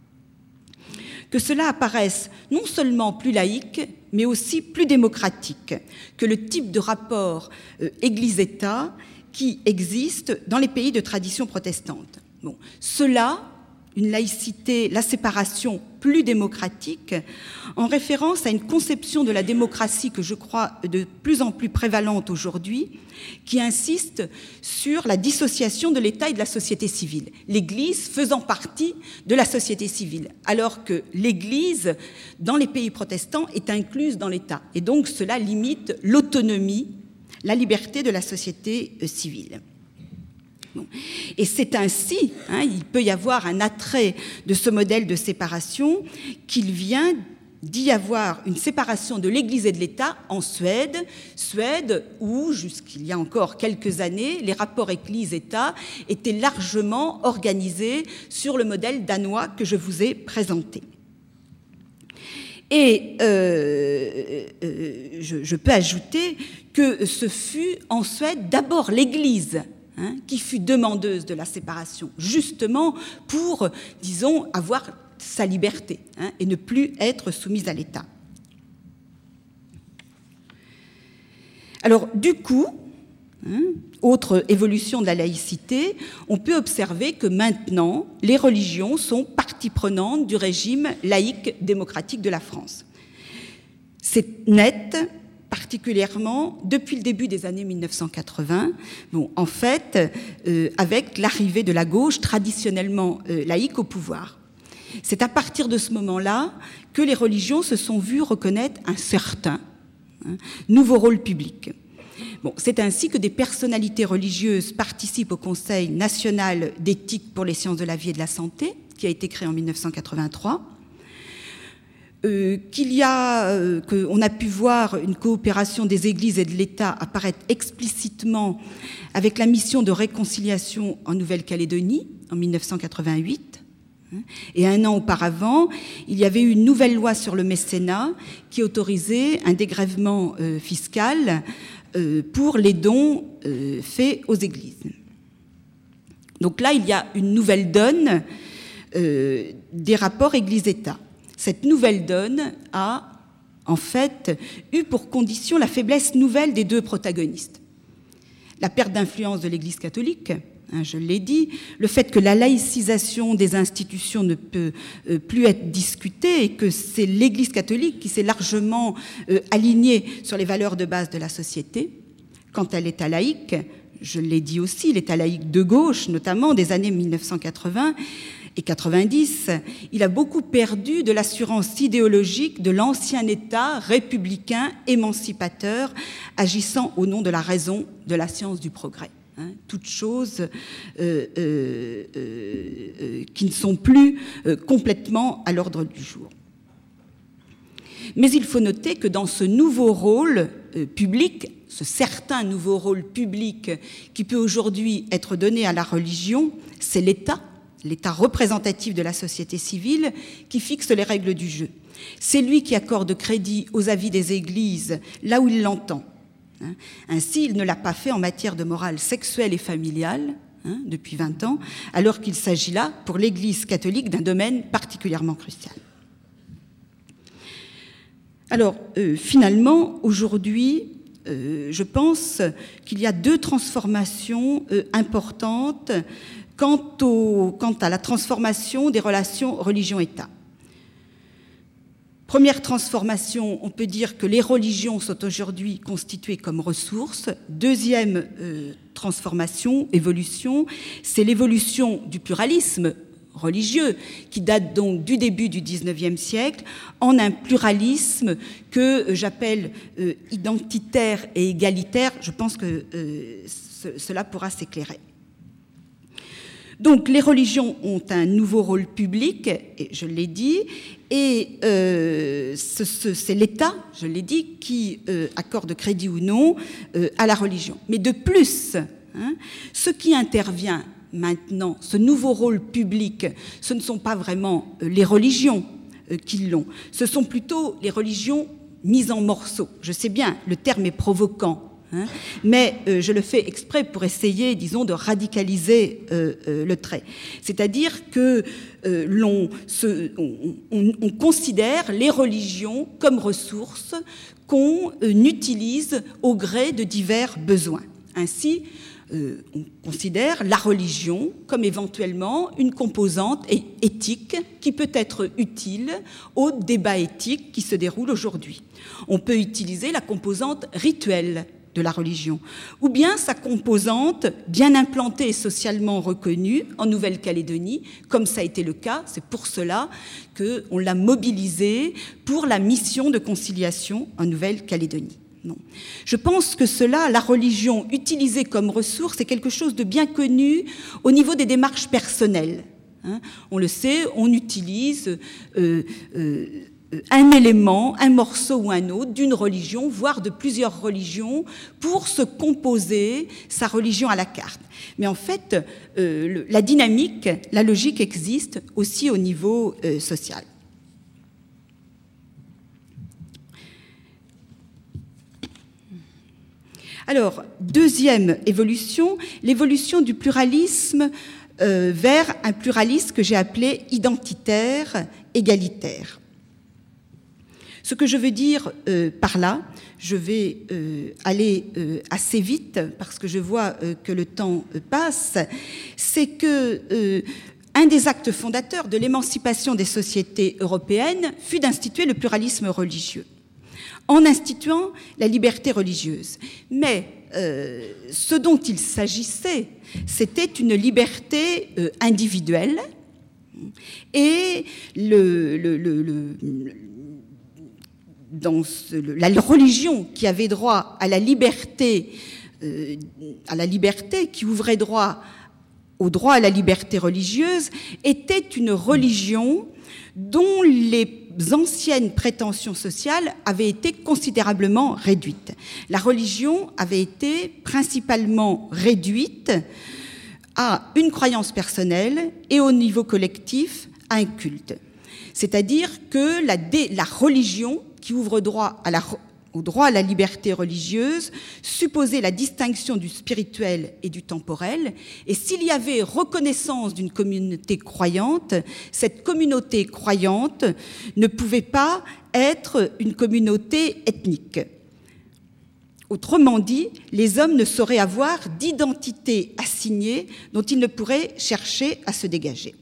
que cela apparaisse non seulement plus laïque, mais aussi plus démocratique que le type de rapport euh, Église-État qui existe dans les pays de tradition protestante. Bon, cela, une laïcité, la séparation plus démocratique, en référence à une conception de la démocratie que je crois de plus en plus prévalente aujourd'hui, qui insiste sur la dissociation de l'État et de la société civile, l'Église faisant partie de la société civile, alors que l'Église, dans les pays protestants, est incluse dans l'État. Et donc cela limite l'autonomie, la liberté de la société civile. Bon. Et c'est ainsi, hein, il peut y avoir un attrait de ce modèle de séparation qu'il vient d'y avoir une séparation de l'Église et de l'État en Suède, Suède où, jusqu'il y a encore quelques années, les rapports Église-État étaient largement organisés sur le modèle danois que je vous ai présenté. Et euh, euh, je, je peux ajouter que ce fut en Suède d'abord l'Église Hein, qui fut demandeuse de la séparation, justement pour, disons, avoir sa liberté hein, et ne plus être soumise à l'État. Alors, du coup, hein, autre évolution de la laïcité, on peut observer que maintenant, les religions sont partie prenante du régime laïque démocratique de la France. C'est net, particulièrement depuis le début des années mille neuf cent quatre-vingts, bon, en fait, euh, avec l'arrivée de la gauche traditionnellement euh, laïque au pouvoir. C'est à partir de ce moment-là que les religions se sont vues reconnaître un certain hein, nouveau rôle public. Bon, c'est ainsi que des personnalités religieuses participent au Conseil national d'éthique pour les sciences de la vie et de la santé, qui a été créé en mille neuf cent quatre-vingt-trois. Euh, qu'il y a, euh, qu'on a pu voir une coopération des églises et de l'État apparaître explicitement avec la mission de réconciliation en Nouvelle-Calédonie en mille neuf cent quatre-vingt-huit. Et un an auparavant, il y avait eu une nouvelle loi sur le mécénat qui autorisait un dégrèvement euh, fiscal euh, pour les dons euh, faits aux églises. Donc là, il y a une nouvelle donne euh, des rapports Église-État. Cette nouvelle donne a, en fait, eu pour condition la faiblesse nouvelle des deux protagonistes. La perte d'influence de l'Église catholique, hein, je l'ai dit, le fait que la laïcisation des institutions ne peut euh, plus être discutée et que c'est l'Église catholique qui s'est largement euh, alignée sur les valeurs de base de la société. Quand elle est laïque, je l'ai dit aussi, l'État laïque de gauche, notamment des années mille neuf cent quatre-vingts, et quatre-vingt-dix, il a beaucoup perdu de l'assurance idéologique de l'ancien État républicain émancipateur agissant au nom de la raison, de la science du progrès. Hein, toutes choses euh, euh, euh, qui ne sont plus euh, complètement à l'ordre du jour. Mais il faut noter que dans ce nouveau rôle euh, public, ce certain nouveau rôle public qui peut aujourd'hui être donné à la religion, c'est l'État, l'État représentatif de la société civile, qui fixe les règles du jeu. C'est lui qui accorde crédit aux avis des églises là où il l'entend. Hein. Ainsi, il ne l'a pas fait en matière de morale sexuelle et familiale, hein, depuis vingt ans, alors qu'il s'agit là, pour l'Église catholique, d'un domaine particulièrement crucial. Alors, euh, finalement, aujourd'hui, euh, je pense qu'il y a deux transformations euh, importantes quant, au, quant à la transformation des relations religion-État. Première transformation, on peut dire que les religions sont aujourd'hui constituées comme ressources. Deuxième euh, transformation, évolution, c'est l'évolution du pluralisme religieux, qui date donc du début du dix-neuvième siècle, en un pluralisme que j'appelle euh, identitaire et égalitaire. Je pense que euh, ce, cela pourra s'éclairer. Donc les religions ont un nouveau rôle public, et je l'ai dit, et euh, ce, ce, c'est l'État, je l'ai dit, qui euh, accorde crédit ou non euh, à la religion. Mais de plus, hein, ce qui intervient maintenant, ce nouveau rôle public, ce ne sont pas vraiment euh, les religions euh, qui l'ont, ce sont plutôt les religions mises en morceaux. Je sais bien, le terme est provoquant, hein, mais euh, je le fais exprès pour essayer, disons, de radicaliser euh, euh, le trait. C'est-à-dire que euh, l'on, se, on, on, on considère les religions comme ressources qu'on euh, utilise au gré de divers besoins. Ainsi, Euh, on considère la religion comme éventuellement une composante éthique qui peut être utile au débat éthique qui se déroule aujourd'hui. On peut utiliser la composante rituelle de la religion, ou bien sa composante bien implantée et socialement reconnue en Nouvelle-Calédonie, comme ça a été le cas. C'est pour cela qu'on l'a mobilisée pour la mission de conciliation en Nouvelle-Calédonie. Non. Je pense que cela, la religion utilisée comme ressource, est quelque chose de bien connu au niveau des démarches personnelles. Hein, on le sait, on utilise euh, euh, un élément, un morceau ou un autre d'une religion, voire de plusieurs religions, pour se composer sa religion à la carte. Mais en fait, euh, le, la dynamique, la logique existe aussi au niveau euh, social. Alors, deuxième évolution, l'évolution du pluralisme euh, vers un pluralisme que j'ai appelé identitaire, égalitaire. Ce que je veux dire euh, par là, je vais euh, aller euh, assez vite parce que je vois euh, que le temps euh, passe, c'est que euh, un des actes fondateurs de l'émancipation des sociétés européennes fut d'instituer le pluralisme religieux, en instituant la liberté religieuse. Mais euh, ce dont il s'agissait, c'était une liberté euh, individuelle, et le, le, le, le, dans ce, le, la religion qui avait droit à la liberté, euh, à la liberté, qui ouvrait droit au droit à la liberté religieuse, était une religion dont les anciennes prétentions sociales avaient été considérablement réduites. La religion avait été principalement réduite à une croyance personnelle et au niveau collectif à un culte. C'est-à-dire que la, dé, la religion qui ouvre droit à la, au droit à la liberté religieuse supposait la distinction du spirituel et du temporel, et s'il y avait reconnaissance d'une communauté croyante, cette communauté croyante ne pouvait pas être une communauté ethnique. Autrement dit, les hommes ne sauraient avoir d'identité assignée dont ils ne pourraient chercher à se dégager.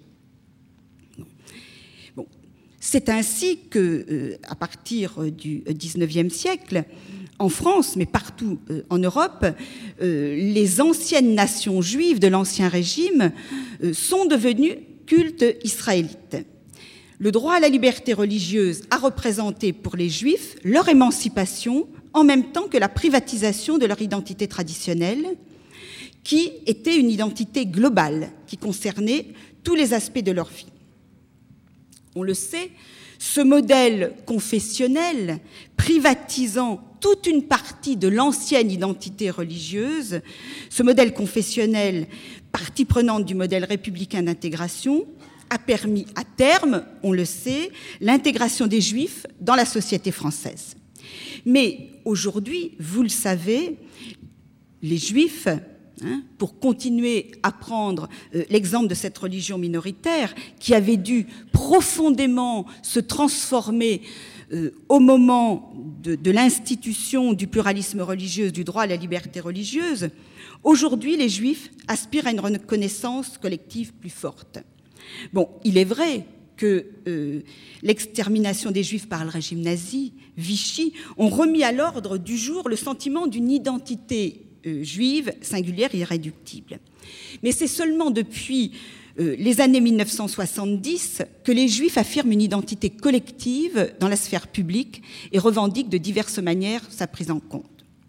Bon. C'est ainsi que, euh, à partir du dix-neuvième siècle, en France, mais partout euh, en Europe, euh, les anciennes nations juives de l'Ancien Régime euh, sont devenues cultes israélites. Le droit à la liberté religieuse a représenté pour les Juifs leur émancipation en même temps que la privatisation de leur identité traditionnelle, qui était une identité globale, qui concernait tous les aspects de leur vie. On le sait, Ce modèle confessionnel, privatisant toute une partie de l'ancienne identité religieuse, ce modèle confessionnel, partie prenante du modèle républicain d'intégration, a permis à terme, on le sait, l'intégration des Juifs dans la société française. Mais aujourd'hui, vous le savez, les Juifs, hein, pour continuer à prendre euh, l'exemple de cette religion minoritaire qui avait dû profondément se transformer euh, au moment de, de l'institution du pluralisme religieux, du droit à la liberté religieuse, aujourd'hui, les Juifs aspirent à une reconnaissance collective plus forte. Bon, il est vrai que euh, l'extermination des Juifs par le régime nazi, Vichy, ont remis à l'ordre du jour le sentiment d'une identité euh, juive singulière et irréductible. Mais c'est seulement depuis euh, les années mille neuf cent soixante-dix que les Juifs affirment une identité collective dans la sphère publique et revendiquent de diverses manières sa prise en compte.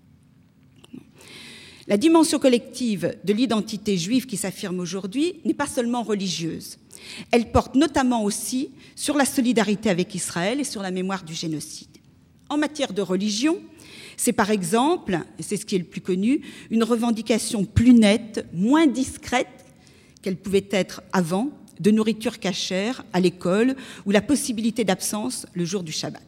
La dimension collective de l'identité juive qui s'affirme aujourd'hui n'est pas seulement religieuse. Elle porte notamment aussi sur la solidarité avec Israël et sur la mémoire du génocide. En matière de religion, c'est par exemple, et c'est ce qui est le plus connu, une revendication plus nette, moins discrète qu'elle pouvait être avant, de nourriture cachère à l'école ou la possibilité d'absence le jour du Shabbat.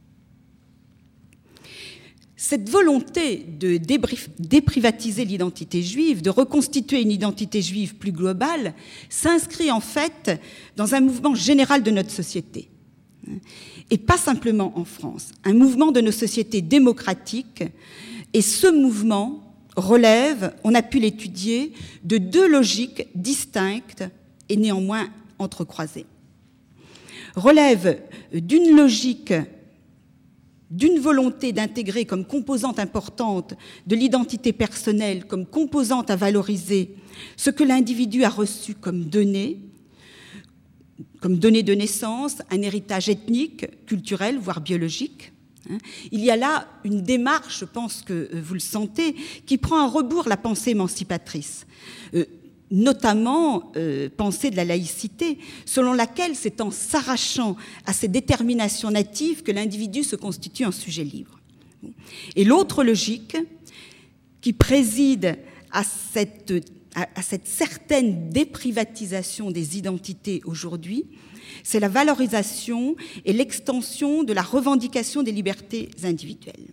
Cette volonté de déprivatiser l'identité juive, de reconstituer une identité juive plus globale, s'inscrit en fait dans un mouvement général de notre société. Et pas simplement en France, un mouvement de nos sociétés démocratiques. Et ce mouvement relève, on a pu l'étudier, de deux logiques distinctes et néanmoins entrecroisées. Relève d'une logique d'une volonté d'intégrer comme composante importante de l'identité personnelle, comme composante à valoriser ce que l'individu a reçu comme données, comme données de naissance, un héritage ethnique, culturel, voire biologique. Il y a là une démarche, je pense que vous le sentez, qui prend à rebours la pensée émancipatrice, notamment euh, pensée de la laïcité, selon laquelle c'est en s'arrachant à ses déterminations natives que l'individu se constitue un sujet libre. Et l'autre logique qui préside à cette, à, à cette certaine déprivatisation des identités aujourd'hui, c'est la valorisation et l'extension de la revendication des libertés individuelles.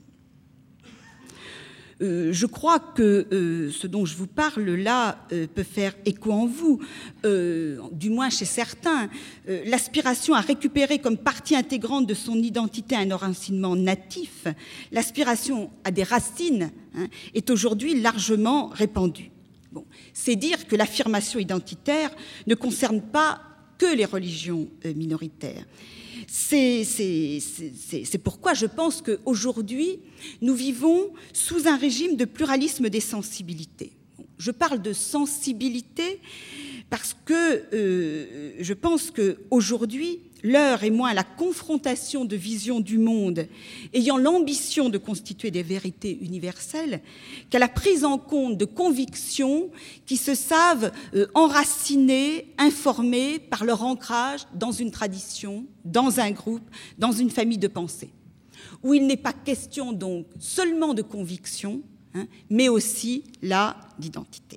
Euh, je crois que euh, ce dont je vous parle là euh, peut faire écho en vous, euh, du moins chez certains. Euh, l'aspiration à récupérer comme partie intégrante de son identité un enracinement natif, l'aspiration à des racines, hein, est aujourd'hui largement répandue. Bon, c'est dire que l'affirmation identitaire ne concerne pas que les religions euh, minoritaires. C'est, c'est, c'est, c'est pourquoi je pense qu'aujourd'hui, nous vivons sous un régime de pluralisme des sensibilités. Je parle de sensibilité parce que euh, je pense qu'aujourd'hui, l'heure est moins à la confrontation de visions du monde ayant l'ambition de constituer des vérités universelles qu'à la prise en compte de convictions qui se savent euh, enracinées, informées par leur ancrage dans une tradition, dans un groupe, dans une famille de pensée, où il n'est pas question donc seulement de conviction, hein, mais aussi là d'identité.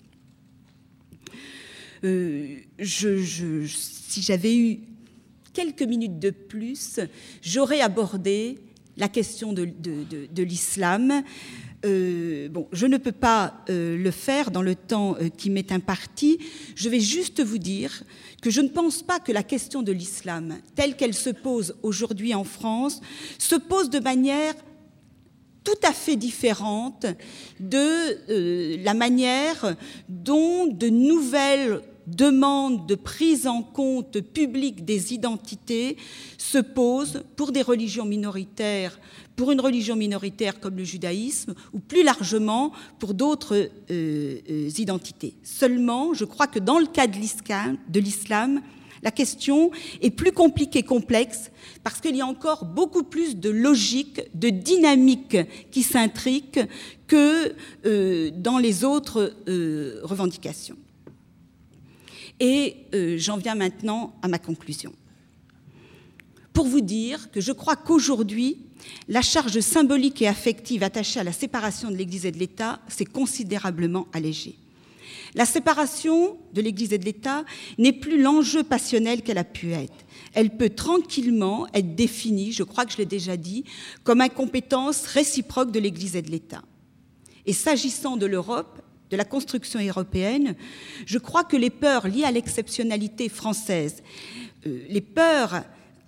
Euh, je, je, si j'avais eu quelques minutes de plus, j'aurais abordé la question de, de, de, de l'islam. Euh, bon, je ne peux pas euh, le faire dans le temps euh, qui m'est imparti. Je vais juste vous dire que je ne pense pas que la question de l'islam, telle qu'elle se pose aujourd'hui en France, se pose de manière tout à fait différente de euh, la manière dont de nouvelles demandes de prise en compte publique des identités se posent pour des religions minoritaires, pour une religion minoritaire comme le judaïsme, ou plus largement pour d'autres euh, euh, identités. Seulement, je crois que dans le cas de l'islam, de l'islam, la question est plus compliquée et complexe parce qu'il y a encore beaucoup plus de logique, de dynamique qui s'intrique que euh, dans les autres euh, revendications. Et euh, j'en viens maintenant à ma conclusion. pour vous dire que je crois qu'aujourd'hui, la charge symbolique et affective attachée à la séparation de l'Église et de l'État s'est considérablement allégée. La séparation de l'Église et de l'État n'est plus l'enjeu passionnel qu'elle a pu être. Elle peut tranquillement être définie, je crois que je l'ai déjà dit, comme incompétence réciproque de l'Église et de l'État. Et s'agissant de l'Europe, de la construction européenne, je crois que les peurs liées à l'exceptionnalité française, euh, les peurs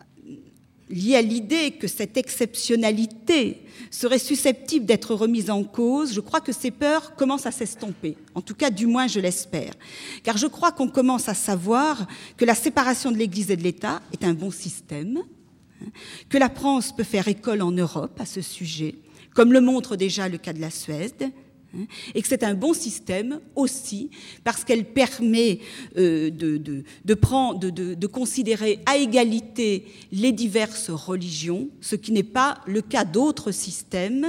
liées à l'idée que cette exceptionnalité serait susceptible d'être remise en cause, je crois que ces peurs commencent à s'estomper. En tout cas, du moins, je l'espère. Car je crois qu'on commence à savoir que la séparation de l'Église et de l'État est un bon système, que la France peut faire école en Europe à ce sujet, comme le montre déjà le cas de la Suède, et que c'est un bon système aussi parce qu'elle permet euh, de, de, de, prendre, de, de, de considérer à égalité les diverses religions, ce qui n'est pas le cas d'autres systèmes.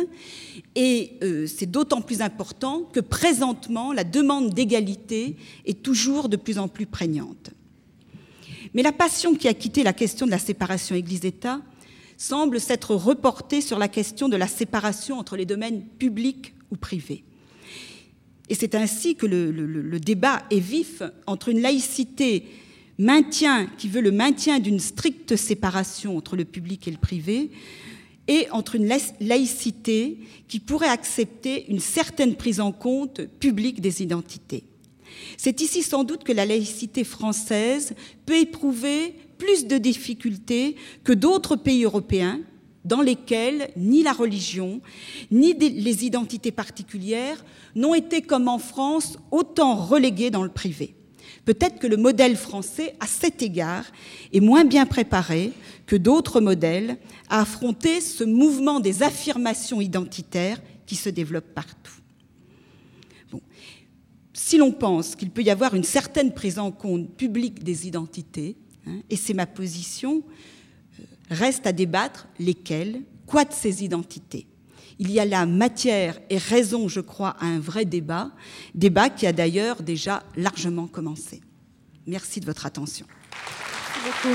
Et euh, c'est d'autant plus important que présentement, la demande d'égalité est toujours de plus en plus prégnante. Mais la passion qui a quitté la question de la séparation Église-État semble s'être reportée sur la question de la séparation entre les domaines publics ou privés. Et c'est ainsi que le, le, le débat est vif entre une laïcité maintien, qui veut le maintien d'une stricte séparation entre le public et le privé, et entre une laïcité qui pourrait accepter une certaine prise en compte publique des identités. C'est ici sans doute que la laïcité française peut éprouver plus de difficultés que d'autres pays européens dans lesquels ni la religion, ni les identités particulières n'ont été, comme en France, autant reléguées dans le privé. Peut-être que le modèle français, à cet égard, est moins bien préparé que d'autres modèles à affronter ce mouvement des affirmations identitaires qui se développe partout. Bon. Si l'on pense qu'il peut y avoir une certaine prise en compte publique des identités, hein, et c'est ma position, reste à débattre lesquelles, quoi de ces identités. Il y a là matière et raison, je crois, à un vrai débat, débat qui a d'ailleurs déjà largement commencé. Merci de votre attention. Merci beaucoup.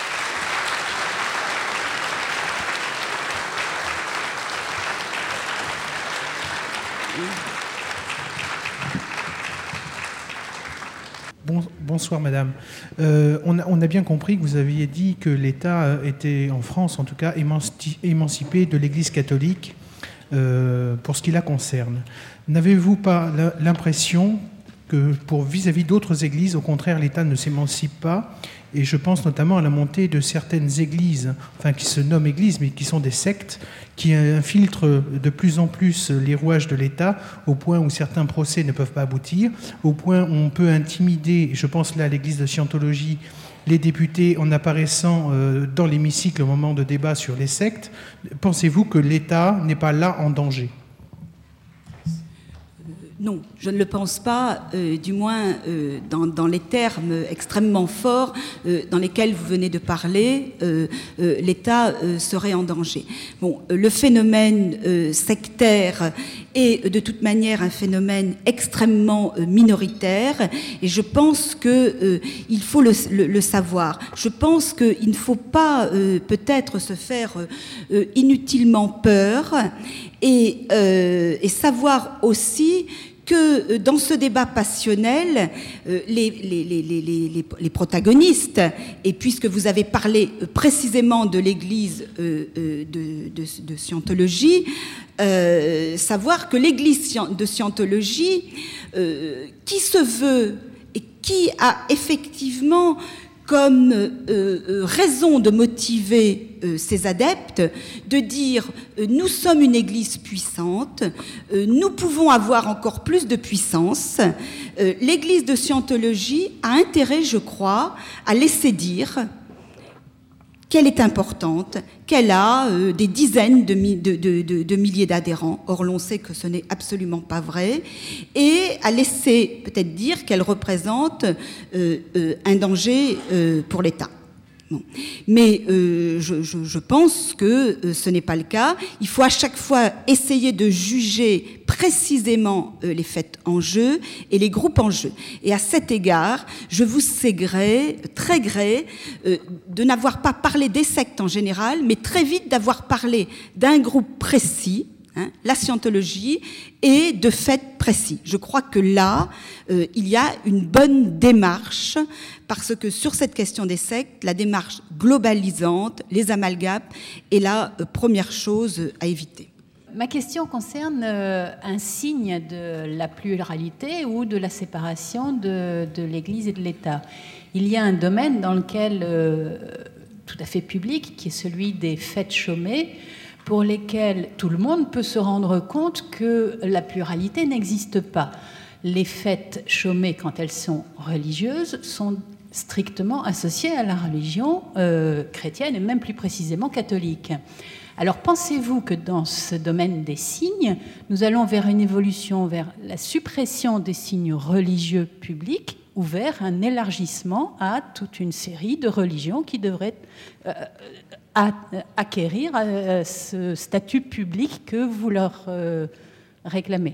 Bon, bonsoir madame. Euh, on, a, on a bien compris que vous aviez dit que l'État était, en France en tout cas, émancipé de l'Église catholique euh, pour ce qui la concerne. N'avez-vous pas l'impression que pour vis-à-vis d'autres églises, au contraire, l'État ne s'émancipe pas? Et je pense notamment à la montée de certaines églises, enfin qui se nomment églises, mais qui sont des sectes, qui infiltrent de plus en plus les rouages de l'État, au point où certains procès ne peuvent pas aboutir, au point où on peut intimider, je pense là à l'église de Scientologie, les députés en apparaissant dans l'hémicycle au moment de débat sur les sectes. Pensez-vous que l'État n'est pas là en danger ? Non, je ne le pense pas, euh, du moins euh, dans, dans les termes extrêmement forts euh, dans lesquels vous venez de parler, euh, euh, l'État euh, serait en danger. Bon, euh, le phénomène euh, sectaire est de toute manière un phénomène extrêmement euh, minoritaire, et je pense qu'il euh, faut le, le, le savoir. Je pense qu'il ne faut pas euh, peut-être se faire euh, inutilement peur, et, euh, et savoir aussi que dans ce débat passionnel, les, les, les, les, les, les protagonistes, et puisque vous avez parlé précisément de l'Église de, de, de Scientologie, euh, savoir que l'Église de Scientologie, euh, qui se veut et qui a effectivement comme euh, euh, raison de motiver euh, ses adeptes, de dire euh, nous sommes une Église puissante, euh, nous pouvons avoir encore plus de puissance. Euh, L'Église de Scientologie a intérêt, je crois, à laisser dire qu'elle est importante, qu'elle a euh, des dizaines de, mi de, de, de, de milliers d'adhérents. Or, l'on sait que ce n'est absolument pas vrai. Et à laisser peut-être dire qu'elle représente euh, euh, un danger euh, pour l'État. Bon. Mais euh, je, je, je pense que euh, ce n'est pas le cas. Il faut à chaque fois essayer de juger précisément euh, les faits en jeu et les groupes en jeu. Et à cet égard, je vous sais gré, très gré euh, de n'avoir pas parlé des sectes en général, mais très vite d'avoir parlé d'un groupe précis, hein, la scientologie, et de faits précis. Je crois que là, euh, il y a une bonne démarche, parce que sur cette question des sectes, la démarche globalisante, les amalgames, est la euh, première chose à éviter. Ma question concerne euh, un signe de la pluralité ou de la séparation de, de l'Église et de l'État. Il y a un domaine dans lequel, euh, tout à fait public, qui est celui des fêtes chômées, pour lesquelles tout le monde peut se rendre compte que la pluralité n'existe pas. Les fêtes chômées, quand elles sont religieuses, sont strictement associées à la religion euh, chrétienne et même plus précisément catholique. Alors pensez-vous que dans ce domaine des signes, nous allons vers une évolution vers la suppression des signes religieux publics ou vers un élargissement à toute une série de religions qui devraient euh, à, acquérir euh, ce statut public que vous leur euh, réclamez?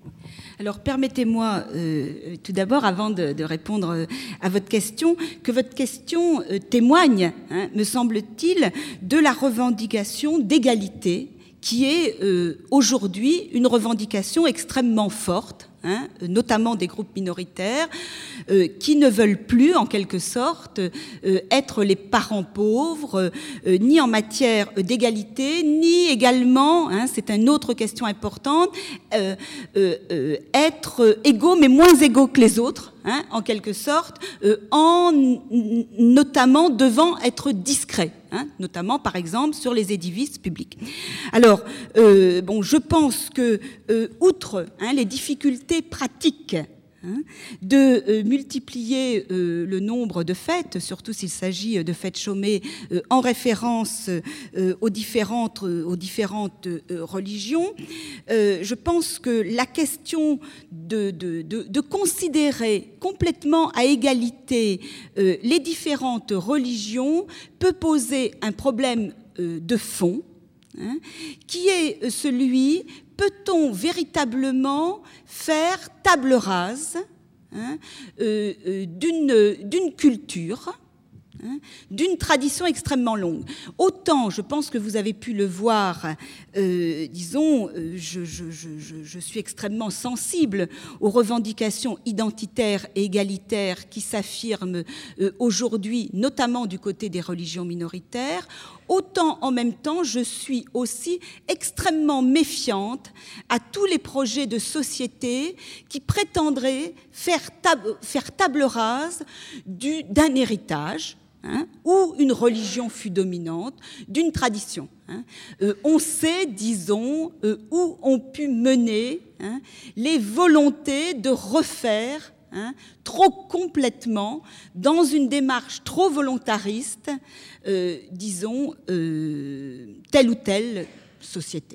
Alors permettez-moi euh, tout d'abord, avant de, de répondre à votre question, que votre question euh, témoigne, hein, me semble-t-il, de la revendication d'égalité qui est euh, aujourd'hui une revendication extrêmement forte, hein, notamment des groupes minoritaires, euh, qui ne veulent plus, en quelque sorte, euh, être les parents pauvres, euh, ni en matière d'égalité, ni également, hein, c'est une autre question importante, euh, euh, euh, être égaux, mais moins égaux que les autres, hein, en quelque sorte, euh, en notamment devant être discrets. Hein, notamment, par exemple, sur les édifices publics. Alors, euh, bon, je pense que, euh, outre hein, les difficultés pratiques hein, de euh, multiplier euh, le nombre de fêtes, surtout s'il s'agit de fêtes chômées euh, en référence euh, aux différentes, aux différentes euh, religions, euh, je pense que la question de, de, de, de considérer complètement à égalité euh, les différentes religions peut poser un problème euh, de fond, hein, qui est celui, peut-on véritablement faire table rase hein, euh, euh, d'une, d'une culture, hein, d'une tradition extrêmement longue. Autant, je pense que vous avez pu le voir, euh, disons, euh, je, je, je, je suis extrêmement sensible aux revendications identitaires et égalitaires qui s'affirment euh, aujourd'hui, notamment du côté des religions minoritaires. Autant, en même temps, je suis aussi extrêmement méfiante à tous les projets de société qui prétendraient faire table, faire table rase du, d'un héritage, hein, où une religion fut dominante, d'une tradition. Hein. Euh, on sait, disons, euh, où ont pu mener hein, les volontés de refaire Hein, trop complètement, dans une démarche trop volontariste, euh, disons, euh, telle ou telle société.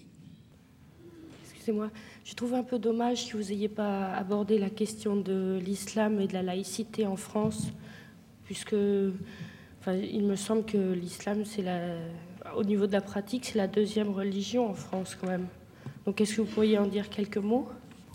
Excusez-moi, je trouve un peu dommage que vous n'ayez pas abordé la question de l'islam et de la laïcité en France, puisque enfin, il me semble que l'islam, c'est la, au niveau de la pratique, c'est la deuxième religion en France quand même. Donc est-ce que vous pourriez en dire quelques mots ?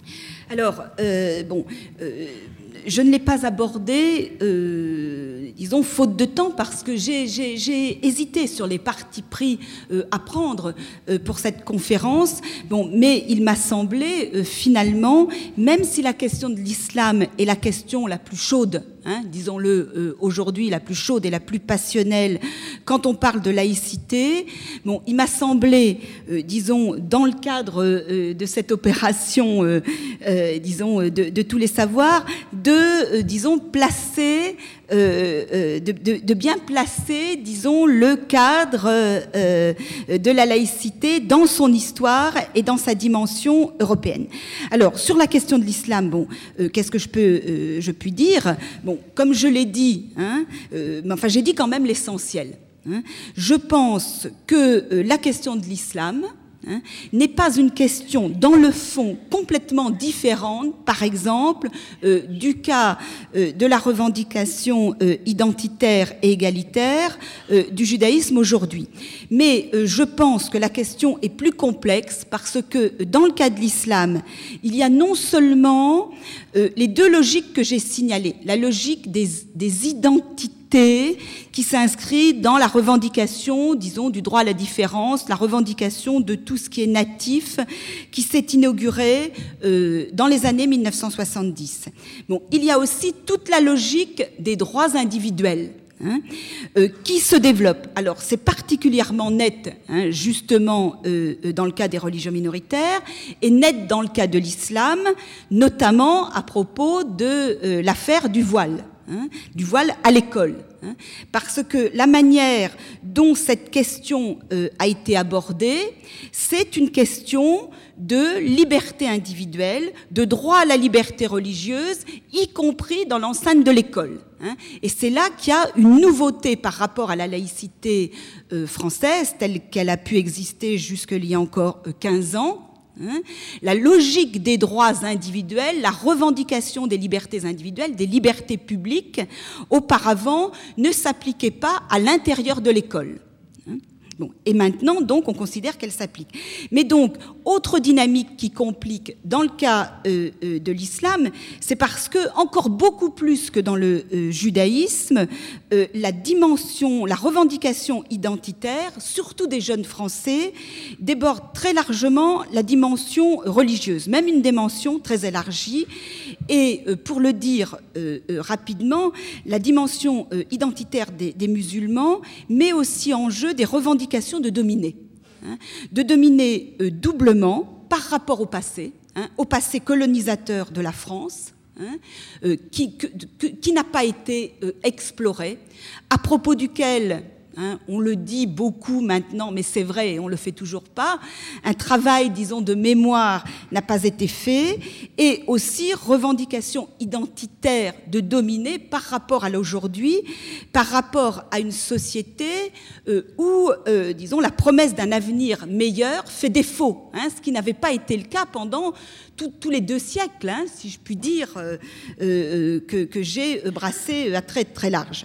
Alors, euh, bon, euh, je ne l'ai pas abordé, euh, disons, faute de temps, parce que j'ai, j'ai, j'ai hésité sur les partis pris euh, à prendre euh, pour cette conférence. Bon, mais il m'a semblé, euh, finalement, même si la question de l'islam est la question la plus chaude, hein, disons-le euh, aujourd'hui, la plus chaude et la plus passionnelle, quand on parle de laïcité, bon, il m'a semblé, euh, disons, dans le cadre euh, de cette opération, euh, euh, disons, de, de tous les savoirs, de, euh, disons, placer, euh, euh, de, de, de bien placer, disons, le cadre euh, de la laïcité dans son histoire et dans sa dimension européenne. Alors, sur la question de l'islam, bon, euh, qu'est-ce que je peux, euh, je puis dire ? Bon, comme je l'ai dit, hein, euh, mais enfin, j'ai dit quand même l'essentiel. Hein. Je pense que euh, la question de l'islam, hein, n'est pas une question, dans le fond, complètement différente, par exemple, euh, du cas euh, de la revendication euh, identitaire et égalitaire euh, du judaïsme aujourd'hui. Mais euh, je pense que la question est plus complexe parce que, dans le cas de l'islam, il y a non seulement euh, les deux logiques que j'ai signalées, la logique des, des identités qui s'inscrit dans la revendication, disons, du droit à la différence, la revendication de tout ce qui est natif, qui s'est inaugurée euh, dans les années mille neuf cent soixante-dix. Bon, il y a aussi toute la logique des droits individuels, hein, euh, qui se développe. Alors, c'est particulièrement net, hein, justement, euh, dans le cas des religions minoritaires, et net dans le cas de l'islam, notamment à propos de euh, l'affaire du voile. Hein, du voile à l'école, hein, parce que la manière dont cette question euh, a été abordée, c'est une question de liberté individuelle, de droit à la liberté religieuse, y compris dans l'enceinte de l'école. Hein, et c'est là qu'il y a une nouveauté par rapport à la laïcité euh, française, telle qu'elle a pu exister jusqu'il y a encore euh, quinze ans. Hein, la logique des droits individuels, la revendication des libertés individuelles, des libertés publiques, auparavant, ne s'appliquait pas à l'intérieur de l'école. Hein. Bon, et maintenant, donc, on considère qu'elle s'applique. Mais donc, autre dynamique qui complique dans le cas euh, euh, de l'islam, c'est parce que, encore beaucoup plus que dans le euh, judaïsme, euh, la dimension, la revendication identitaire, surtout des jeunes Français, déborde très largement la dimension religieuse, même une dimension très élargie. Et euh, pour le dire euh, euh, rapidement, la dimension euh, identitaire des, des musulmans met aussi en jeu des revendications de dominer, hein, de dominer euh, doublement par rapport au passé, hein, au passé colonisateur de la France, hein, euh, qui, que, que, qui n'a pas été euh, exploré, à propos duquel, hein, on le dit beaucoup maintenant, mais c'est vrai, on ne le fait toujours pas, un travail, disons, de mémoire n'a pas été fait, et aussi revendication identitaire de dominer par rapport à l'aujourd'hui, par rapport à une société euh, où, euh, disons, la promesse d'un avenir meilleur fait défaut, hein, ce qui n'avait pas été le cas pendant tout, tous les deux siècles, hein, si je puis dire, euh, euh, que, que j'ai brassé à très, très large.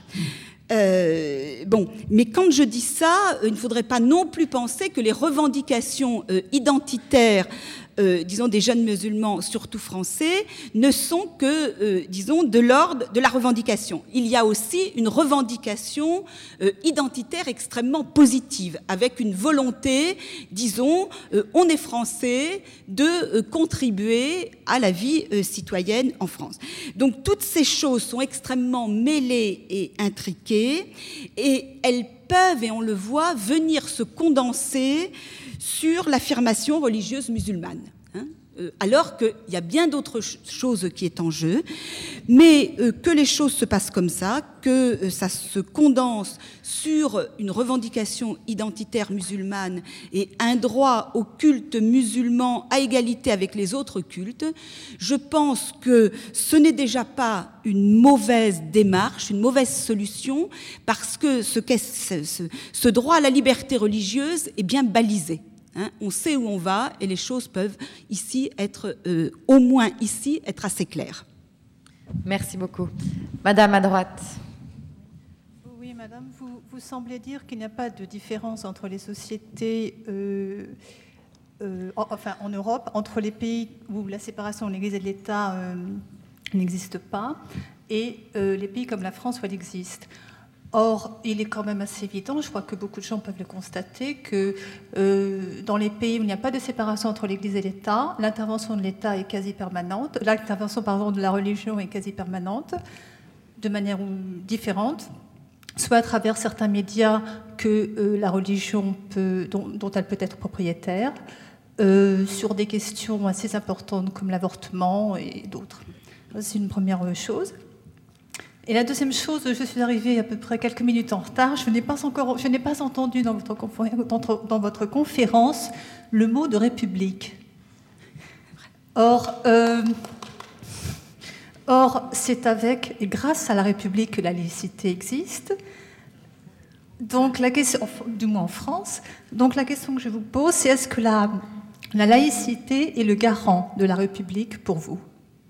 Euh, bon, mais quand je dis ça, il ne faudrait pas non plus penser que les revendications euh, identitaires, euh, disons, des jeunes musulmans, surtout français, ne sont que, euh, disons, de l'ordre de la revendication. Il y a aussi une revendication euh, identitaire extrêmement positive, avec une volonté, disons, euh, on est français, de euh, contribuer à la vie euh, citoyenne en France. Donc, toutes ces choses sont extrêmement mêlées et intriquées, et elles peuvent, et on le voit, venir se condenser sur l'affirmation religieuse musulmane, hein, euh, alors qu'il y a bien d'autres ch- choses qui est en jeu, mais euh, que les choses se passent comme ça, que euh, ça se condense sur une revendication identitaire musulmane et un droit au culte musulman à égalité avec les autres cultes, je pense que ce n'est déjà pas une mauvaise démarche, une mauvaise solution, parce que ce, ce, ce, ce droit à la liberté religieuse est bien balisé. Hein, on sait où on va et les choses peuvent ici être, euh, au moins ici, être assez claires. Merci beaucoup. Madame à droite. Oui, madame, vous, vous semblez dire qu'il n'y a pas de différence entre les sociétés, euh, euh, enfin en Europe, entre les pays où la séparation de l'Église et de l'État euh, n'existe pas et euh, les pays comme la France où elle existe. Or, il est quand même assez évident, je crois que beaucoup de gens peuvent le constater, que euh, dans les pays où il n'y a pas de séparation entre l'Église et l'État, l'intervention de l'État est quasi permanente, l'intervention pardon, de la religion est quasi permanente, de manière différente, soit à travers certains médias que euh, la religion peut, dont, dont elle peut être propriétaire, euh, sur des questions assez importantes comme l'avortement et d'autres. C'est une première chose. Et la deuxième chose, je suis arrivée à peu près quelques minutes en retard. Je n'ai pas encore, je n'ai pas entendu dans votre, dans votre conférence le mot de république. Or, euh, or, c'est avec et grâce à la République que la laïcité existe. Donc la question, du moins en France, donc la question que je vous pose, c'est est-ce que la, la laïcité est le garant de la République pour vous?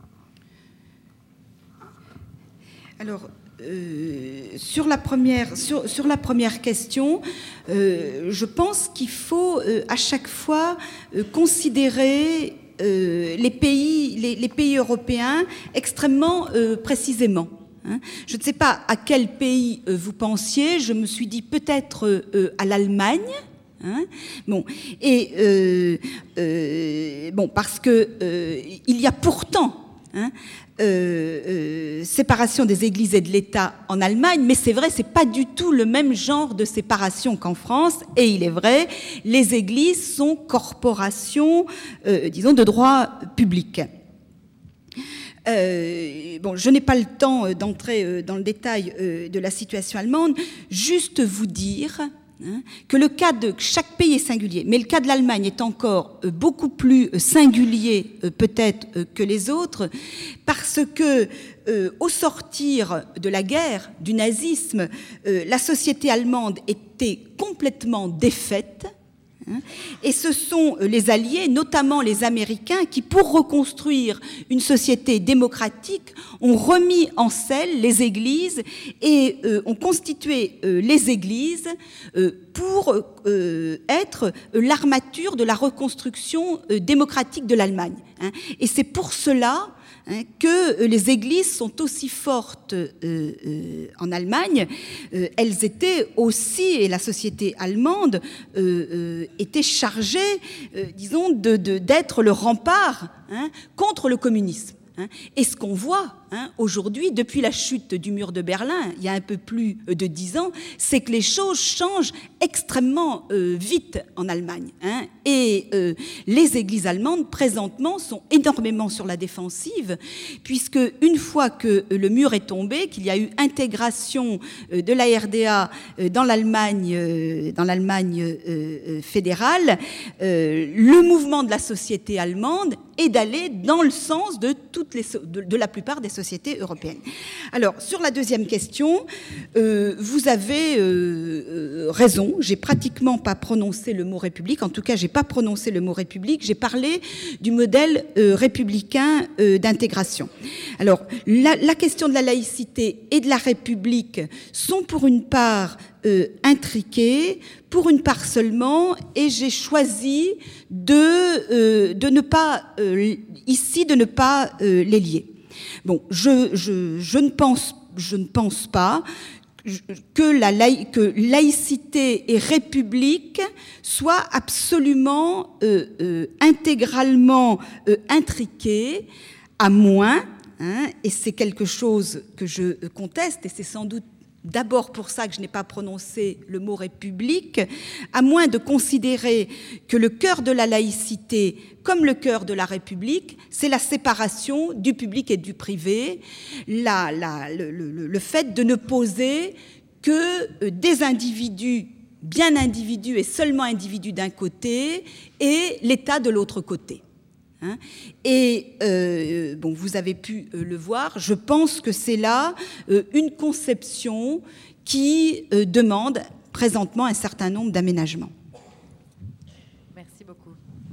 Alors, euh, sur, la première, sur, sur la première question, euh, je pense qu'il faut euh, à chaque fois euh, considérer euh, les, pays, les, les pays européens extrêmement euh, précisément. Hein. Je ne sais pas à quel pays euh, vous pensiez, je me suis dit peut-être euh, à l'Allemagne. Hein, bon, et euh, euh, bon, parce que euh, il y a pourtant hein, euh, euh, séparation des églises et de l'État en Allemagne, mais c'est vrai, c'est pas du tout le même genre de séparation qu'en France. Et il est vrai, les églises sont corporations, euh, disons, de droit public. Euh, bon, je n'ai pas le temps d'entrer dans le détail de la situation allemande. Juste vous dire. Hein, que le cas de chaque pays est singulier, mais le cas de l'Allemagne est encore euh, beaucoup plus euh, singulier euh, peut-être euh, que les autres, parce que euh, au sortir de la guerre, du nazisme, euh, la société allemande était complètement défaite. Et ce sont les Alliés, notamment les Américains, qui, pour reconstruire une société démocratique, ont remis en selle les églises et euh, ont constitué euh, les églises euh, pour euh, être l'armature de la reconstruction euh, démocratique de l'Allemagne. Hein. Et c'est pour cela hein, que les églises sont aussi fortes euh, euh, en Allemagne. Euh, elles étaient aussi, et la société allemande euh, euh, était chargée, euh, disons, de, de, d'être le rempart hein, contre le communisme. Hein. Et ce qu'on voit hein, aujourd'hui, depuis la chute du mur de Berlin, il y a un peu plus de dix ans, c'est que les choses changent extrêmement euh, vite en Allemagne. Hein. Et euh, les églises allemandes, présentement, sont énormément sur la défensive, puisque une fois que le mur est tombé, qu'il y a eu intégration euh, de la R D A euh, dans l'Allemagne, euh, dans l'Allemagne euh, fédérale, euh, le mouvement de la société allemande est d'aller dans le sens de toutes les de, de la plupart des sociétés européennes. Alors, sur la deuxième question, euh, vous avez euh, raison, j'ai pratiquement pas prononcé le mot république, en tout cas, j'ai pas prononcé le mot république, j'ai parlé du modèle euh, républicain euh, d'intégration. Alors, la, la question de la laïcité et de la république sont pour une part Euh, intriqués, pour une part seulement, et j'ai choisi de, euh, de ne pas, euh, ici, de ne pas euh, les lier. Bon, je, je, je, ne pense, je ne pense pas que, la laï, que laïcité et république soient absolument euh, euh, intégralement euh, intriquées, à moins, hein, et c'est quelque chose que je conteste, et c'est sans doute d'abord pour ça que je n'ai pas prononcé le mot république, à moins de considérer que le cœur de la laïcité, comme le cœur de la République, c'est la séparation du public et du privé, la, la, le, le, le fait de ne poser que des individus, bien individus et seulement individus d'un côté, et l'État de l'autre côté. Hein, et euh, bon, vous avez pu euh, le voir, je pense que c'est là euh, une conception qui euh, demande présentement un certain nombre d'aménagements. Merci beaucoup.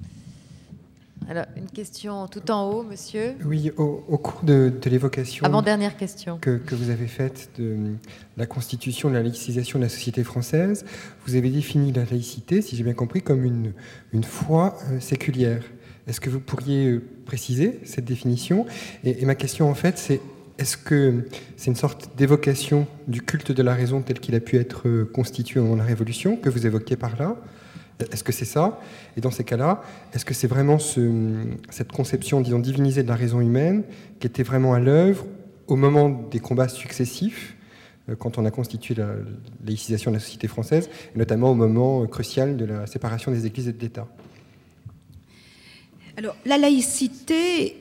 Alors, une question tout en haut, monsieur. Oui, au, au cours de, de l'évocation Avant-dernière question. Que, que vous avez faite de la constitution, de la laïcisation de la société française, vous avez défini la laïcité, si j'ai bien compris, comme une, une foi euh, séculière. Est-ce que vous pourriez préciser cette définition ? et, et ma question, en fait, c'est est-ce que c'est une sorte d'évocation du culte de la raison tel qu'il a pu être constitué dans la Révolution, que vous évoquiez par là ? Est-ce que c'est ça ? Et dans ces cas-là, est-ce que c'est vraiment ce, cette conception, disons, divinisée de la raison humaine qui était vraiment à l'œuvre au moment des combats successifs, quand on a constitué la laïcisation de la société française, et notamment au moment crucial de la séparation des églises et de l'État ? Alors, la laïcité,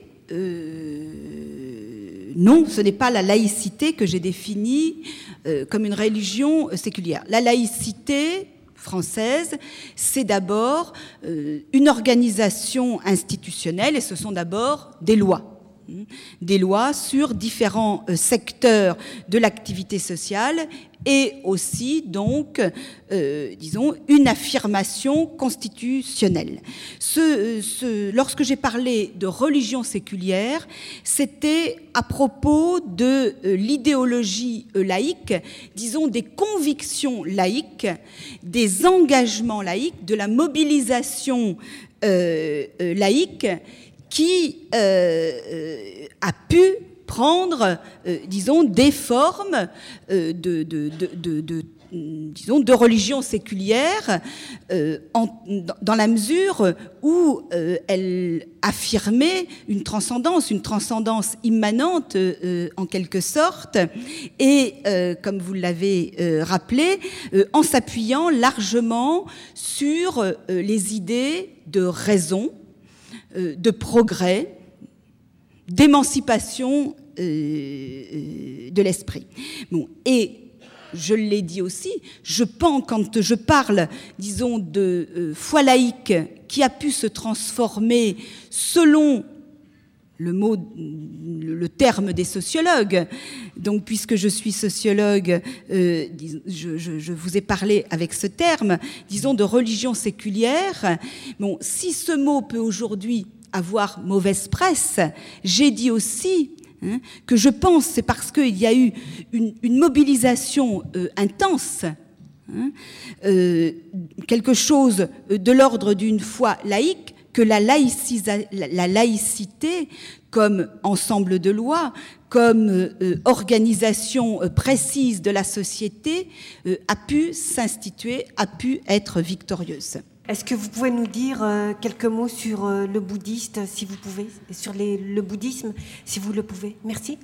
euh, non, ce n'est pas la laïcité que j'ai définie euh, comme une religion séculière. La laïcité française, c'est d'abord euh, une organisation institutionnelle, et ce sont d'abord des lois. des lois sur différents secteurs de l'activité sociale et aussi, donc, euh, disons, une affirmation constitutionnelle. Ce, ce, lorsque j'ai parlé de religion séculière, c'était à propos de euh, l'idéologie euh, laïque, disons, des convictions laïques, des engagements laïques, de la mobilisation euh, euh, laïque qui euh, euh, a pu prendre, euh, disons, des formes euh, de, de, de, de, de, disons, de religion séculière euh, en, dans la mesure où euh, elle affirmait une transcendance, une transcendance immanente euh, en quelque sorte, et euh, comme vous l'avez euh, rappelé, euh, en s'appuyant largement sur euh, les idées de raison, euh, de progrès, d'émancipation euh, de l'esprit. Bon, et je l'ai dit aussi, je pense, quand je parle, disons, de euh, foi laïque qui a pu se transformer selon le mot, le terme des sociologues. Donc, puisque je suis sociologue, euh, je, je, je vous ai parlé avec ce terme, disons, de religion séculière. Bon, si ce mot peut aujourd'hui avoir mauvaise presse, j'ai dit aussi hein, que je pense c'est parce qu'il y a eu une, une mobilisation euh, intense, hein, euh, quelque chose de l'ordre d'une foi laïque, que la, laïcisa, la, la laïcité comme ensemble de lois, comme euh, organisation euh, précise de la société, euh, a pu s'instituer, a pu être victorieuse. Est-ce que vous pouvez nous dire euh, quelques mots sur euh, le bouddhiste, si vous pouvez, et sur les, le bouddhisme, si vous le pouvez? Merci.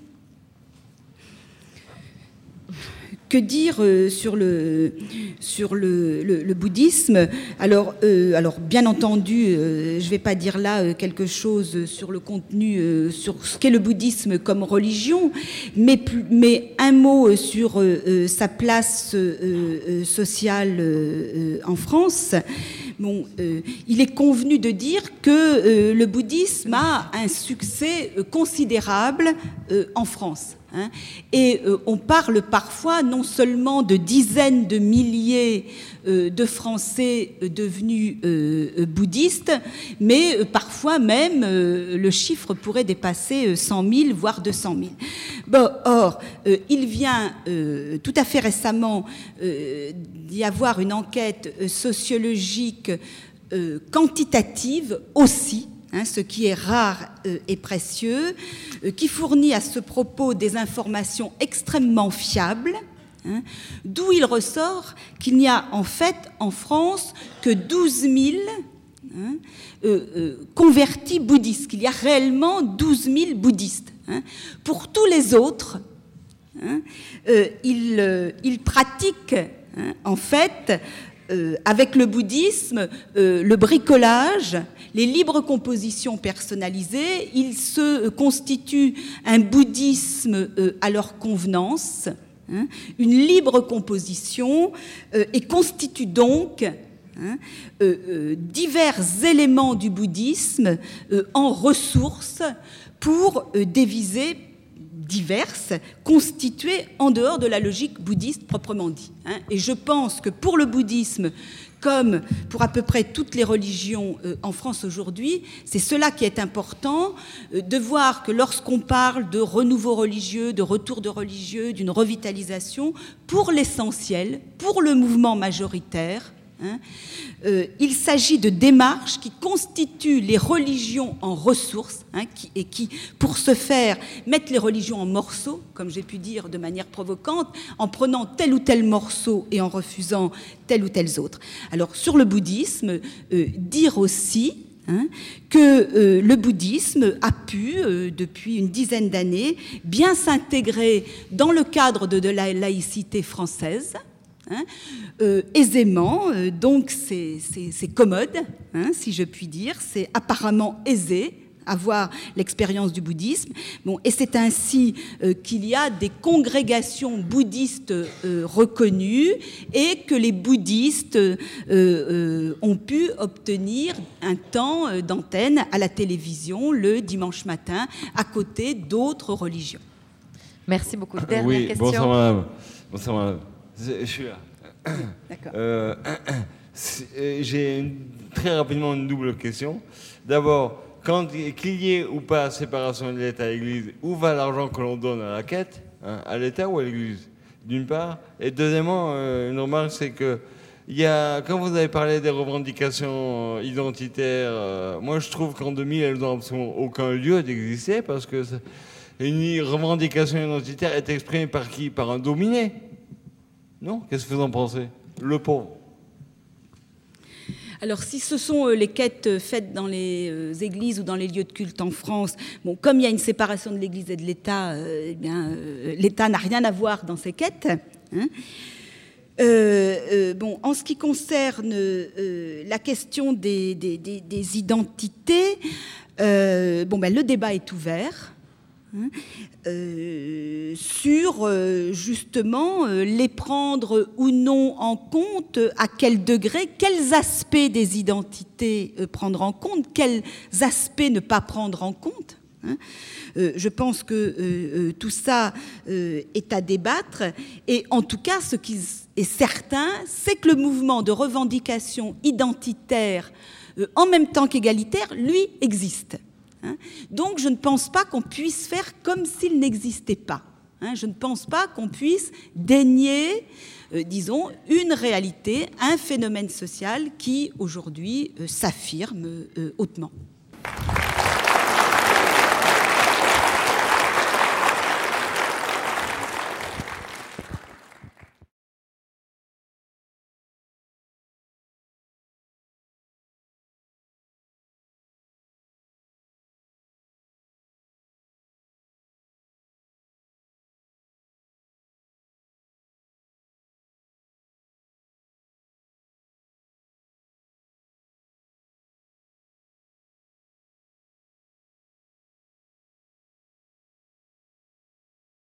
Que dire euh, sur le sur le, le, le bouddhisme? Alors, euh, alors bien entendu, euh, je ne vais pas dire là euh, quelque chose sur le contenu, euh, sur ce qu'est le bouddhisme comme religion, mais mais un mot sur euh, sa place euh, sociale euh, en France. Bon, euh, il est convenu de dire que euh, le bouddhisme a un succès euh, considérable euh, en France. Hein, et euh, on parle parfois non seulement de dizaines de milliers euh, de Français euh, devenus euh, bouddhistes, mais euh, parfois même euh, le chiffre pourrait dépasser euh, cent mille, voire deux cent mille. Bon, or, euh, il vient euh, tout à fait récemment euh, d'y avoir une enquête euh, sociologique euh, quantitative aussi, Hein, ce qui est rare euh, et précieux, euh, qui fournit à ce propos des informations extrêmement fiables, hein, d'où il ressort qu'il n'y a en fait en France que douze mille hein, euh, euh, convertis bouddhistes, qu'il y a réellement douze mille bouddhistes. Hein. Pour tous les autres, hein, euh, ils, euh, ils pratiquent hein, en fait euh, avec le bouddhisme euh, le bricolage, les libres compositions personnalisées. Ils se constituent un bouddhisme euh, à leur convenance, hein, une libre composition, euh, et constituent donc hein, euh, euh, divers éléments du bouddhisme euh, en ressources pour euh, des visées diverses, constituées en dehors de la logique bouddhiste proprement dit. Hein. Et je pense que pour le bouddhisme, comme pour à peu près toutes les religions euh, en France aujourd'hui, c'est cela qui est important, euh, de voir que lorsqu'on parle de renouveau religieux, de retour de religieux, d'une revitalisation, pour l'essentiel, pour le mouvement majoritaire, hein, euh, il s'agit de démarches qui constituent les religions en ressources, hein, qui, et qui, pour ce faire, mettent les religions en morceaux, comme j'ai pu dire de manière provocante, en prenant tel ou tel morceau et en refusant tel ou tel autre. Alors, sur le bouddhisme, euh, dire aussi hein, que euh, le bouddhisme a pu, euh, depuis une dizaine d'années, bien s'intégrer dans le cadre de, de la laïcité française, Hein, euh, aisément, euh, donc c'est, c'est, c'est commode, hein, si je puis dire, c'est apparemment aisé avoir l'expérience du bouddhisme. Bon, et c'est ainsi euh, qu'il y a des congrégations bouddhistes euh, reconnues et que les bouddhistes euh, euh, ont pu obtenir un temps euh, d'antenne à la télévision le dimanche matin à côté d'autres religions. Merci beaucoup. Dernière oui, question. Bonsoir madame. Bonsoir madame. Je suis là. D'accord. Euh, j'ai une, très rapidement une double question. D'abord, quand qu'il y ait ou pas séparation de l'État et l'Église, où va l'argent que l'on donne à la quête, hein, à l'État ou à l'Église, d'une part. Et deuxièmement, euh, une remarque, c'est que il y a, quand vous avez parlé des revendications identitaires, euh, moi je trouve qu'en deux mille, elles n'ont absolument aucun lieu d'exister parce que une revendication identitaire est exprimée par qui? Par un dominé. Non? Qu'est-ce que vous en pensez? Le pauvre. Alors, si ce sont les quêtes faites dans les églises ou dans les lieux de culte en France, bon, comme il y a une séparation de l'Église et de l'État, euh, eh bien, euh, l'État n'a rien à voir dans ces quêtes. Hein. Euh, euh, bon, en ce qui concerne euh, la question des, des, des, des identités, euh, bon, ben, le débat est ouvert. Hein, euh, sur euh, justement euh, les prendre ou non en compte, à quel degré, quels aspects des identités euh, prendre en compte, quels aspects ne pas prendre en compte. Hein. Euh, je pense que euh, euh, tout ça euh, est à débattre et en tout cas ce qui est certain, c'est que le mouvement de revendication identitaire euh, en même temps qu'égalitaire, lui, existe. Hein. Donc je ne pense pas qu'on puisse faire comme s'il n'existait pas. Hein. Je ne pense pas qu'on puisse dénier, euh, disons, une réalité, un phénomène social qui aujourd'hui euh, s'affirme euh, hautement.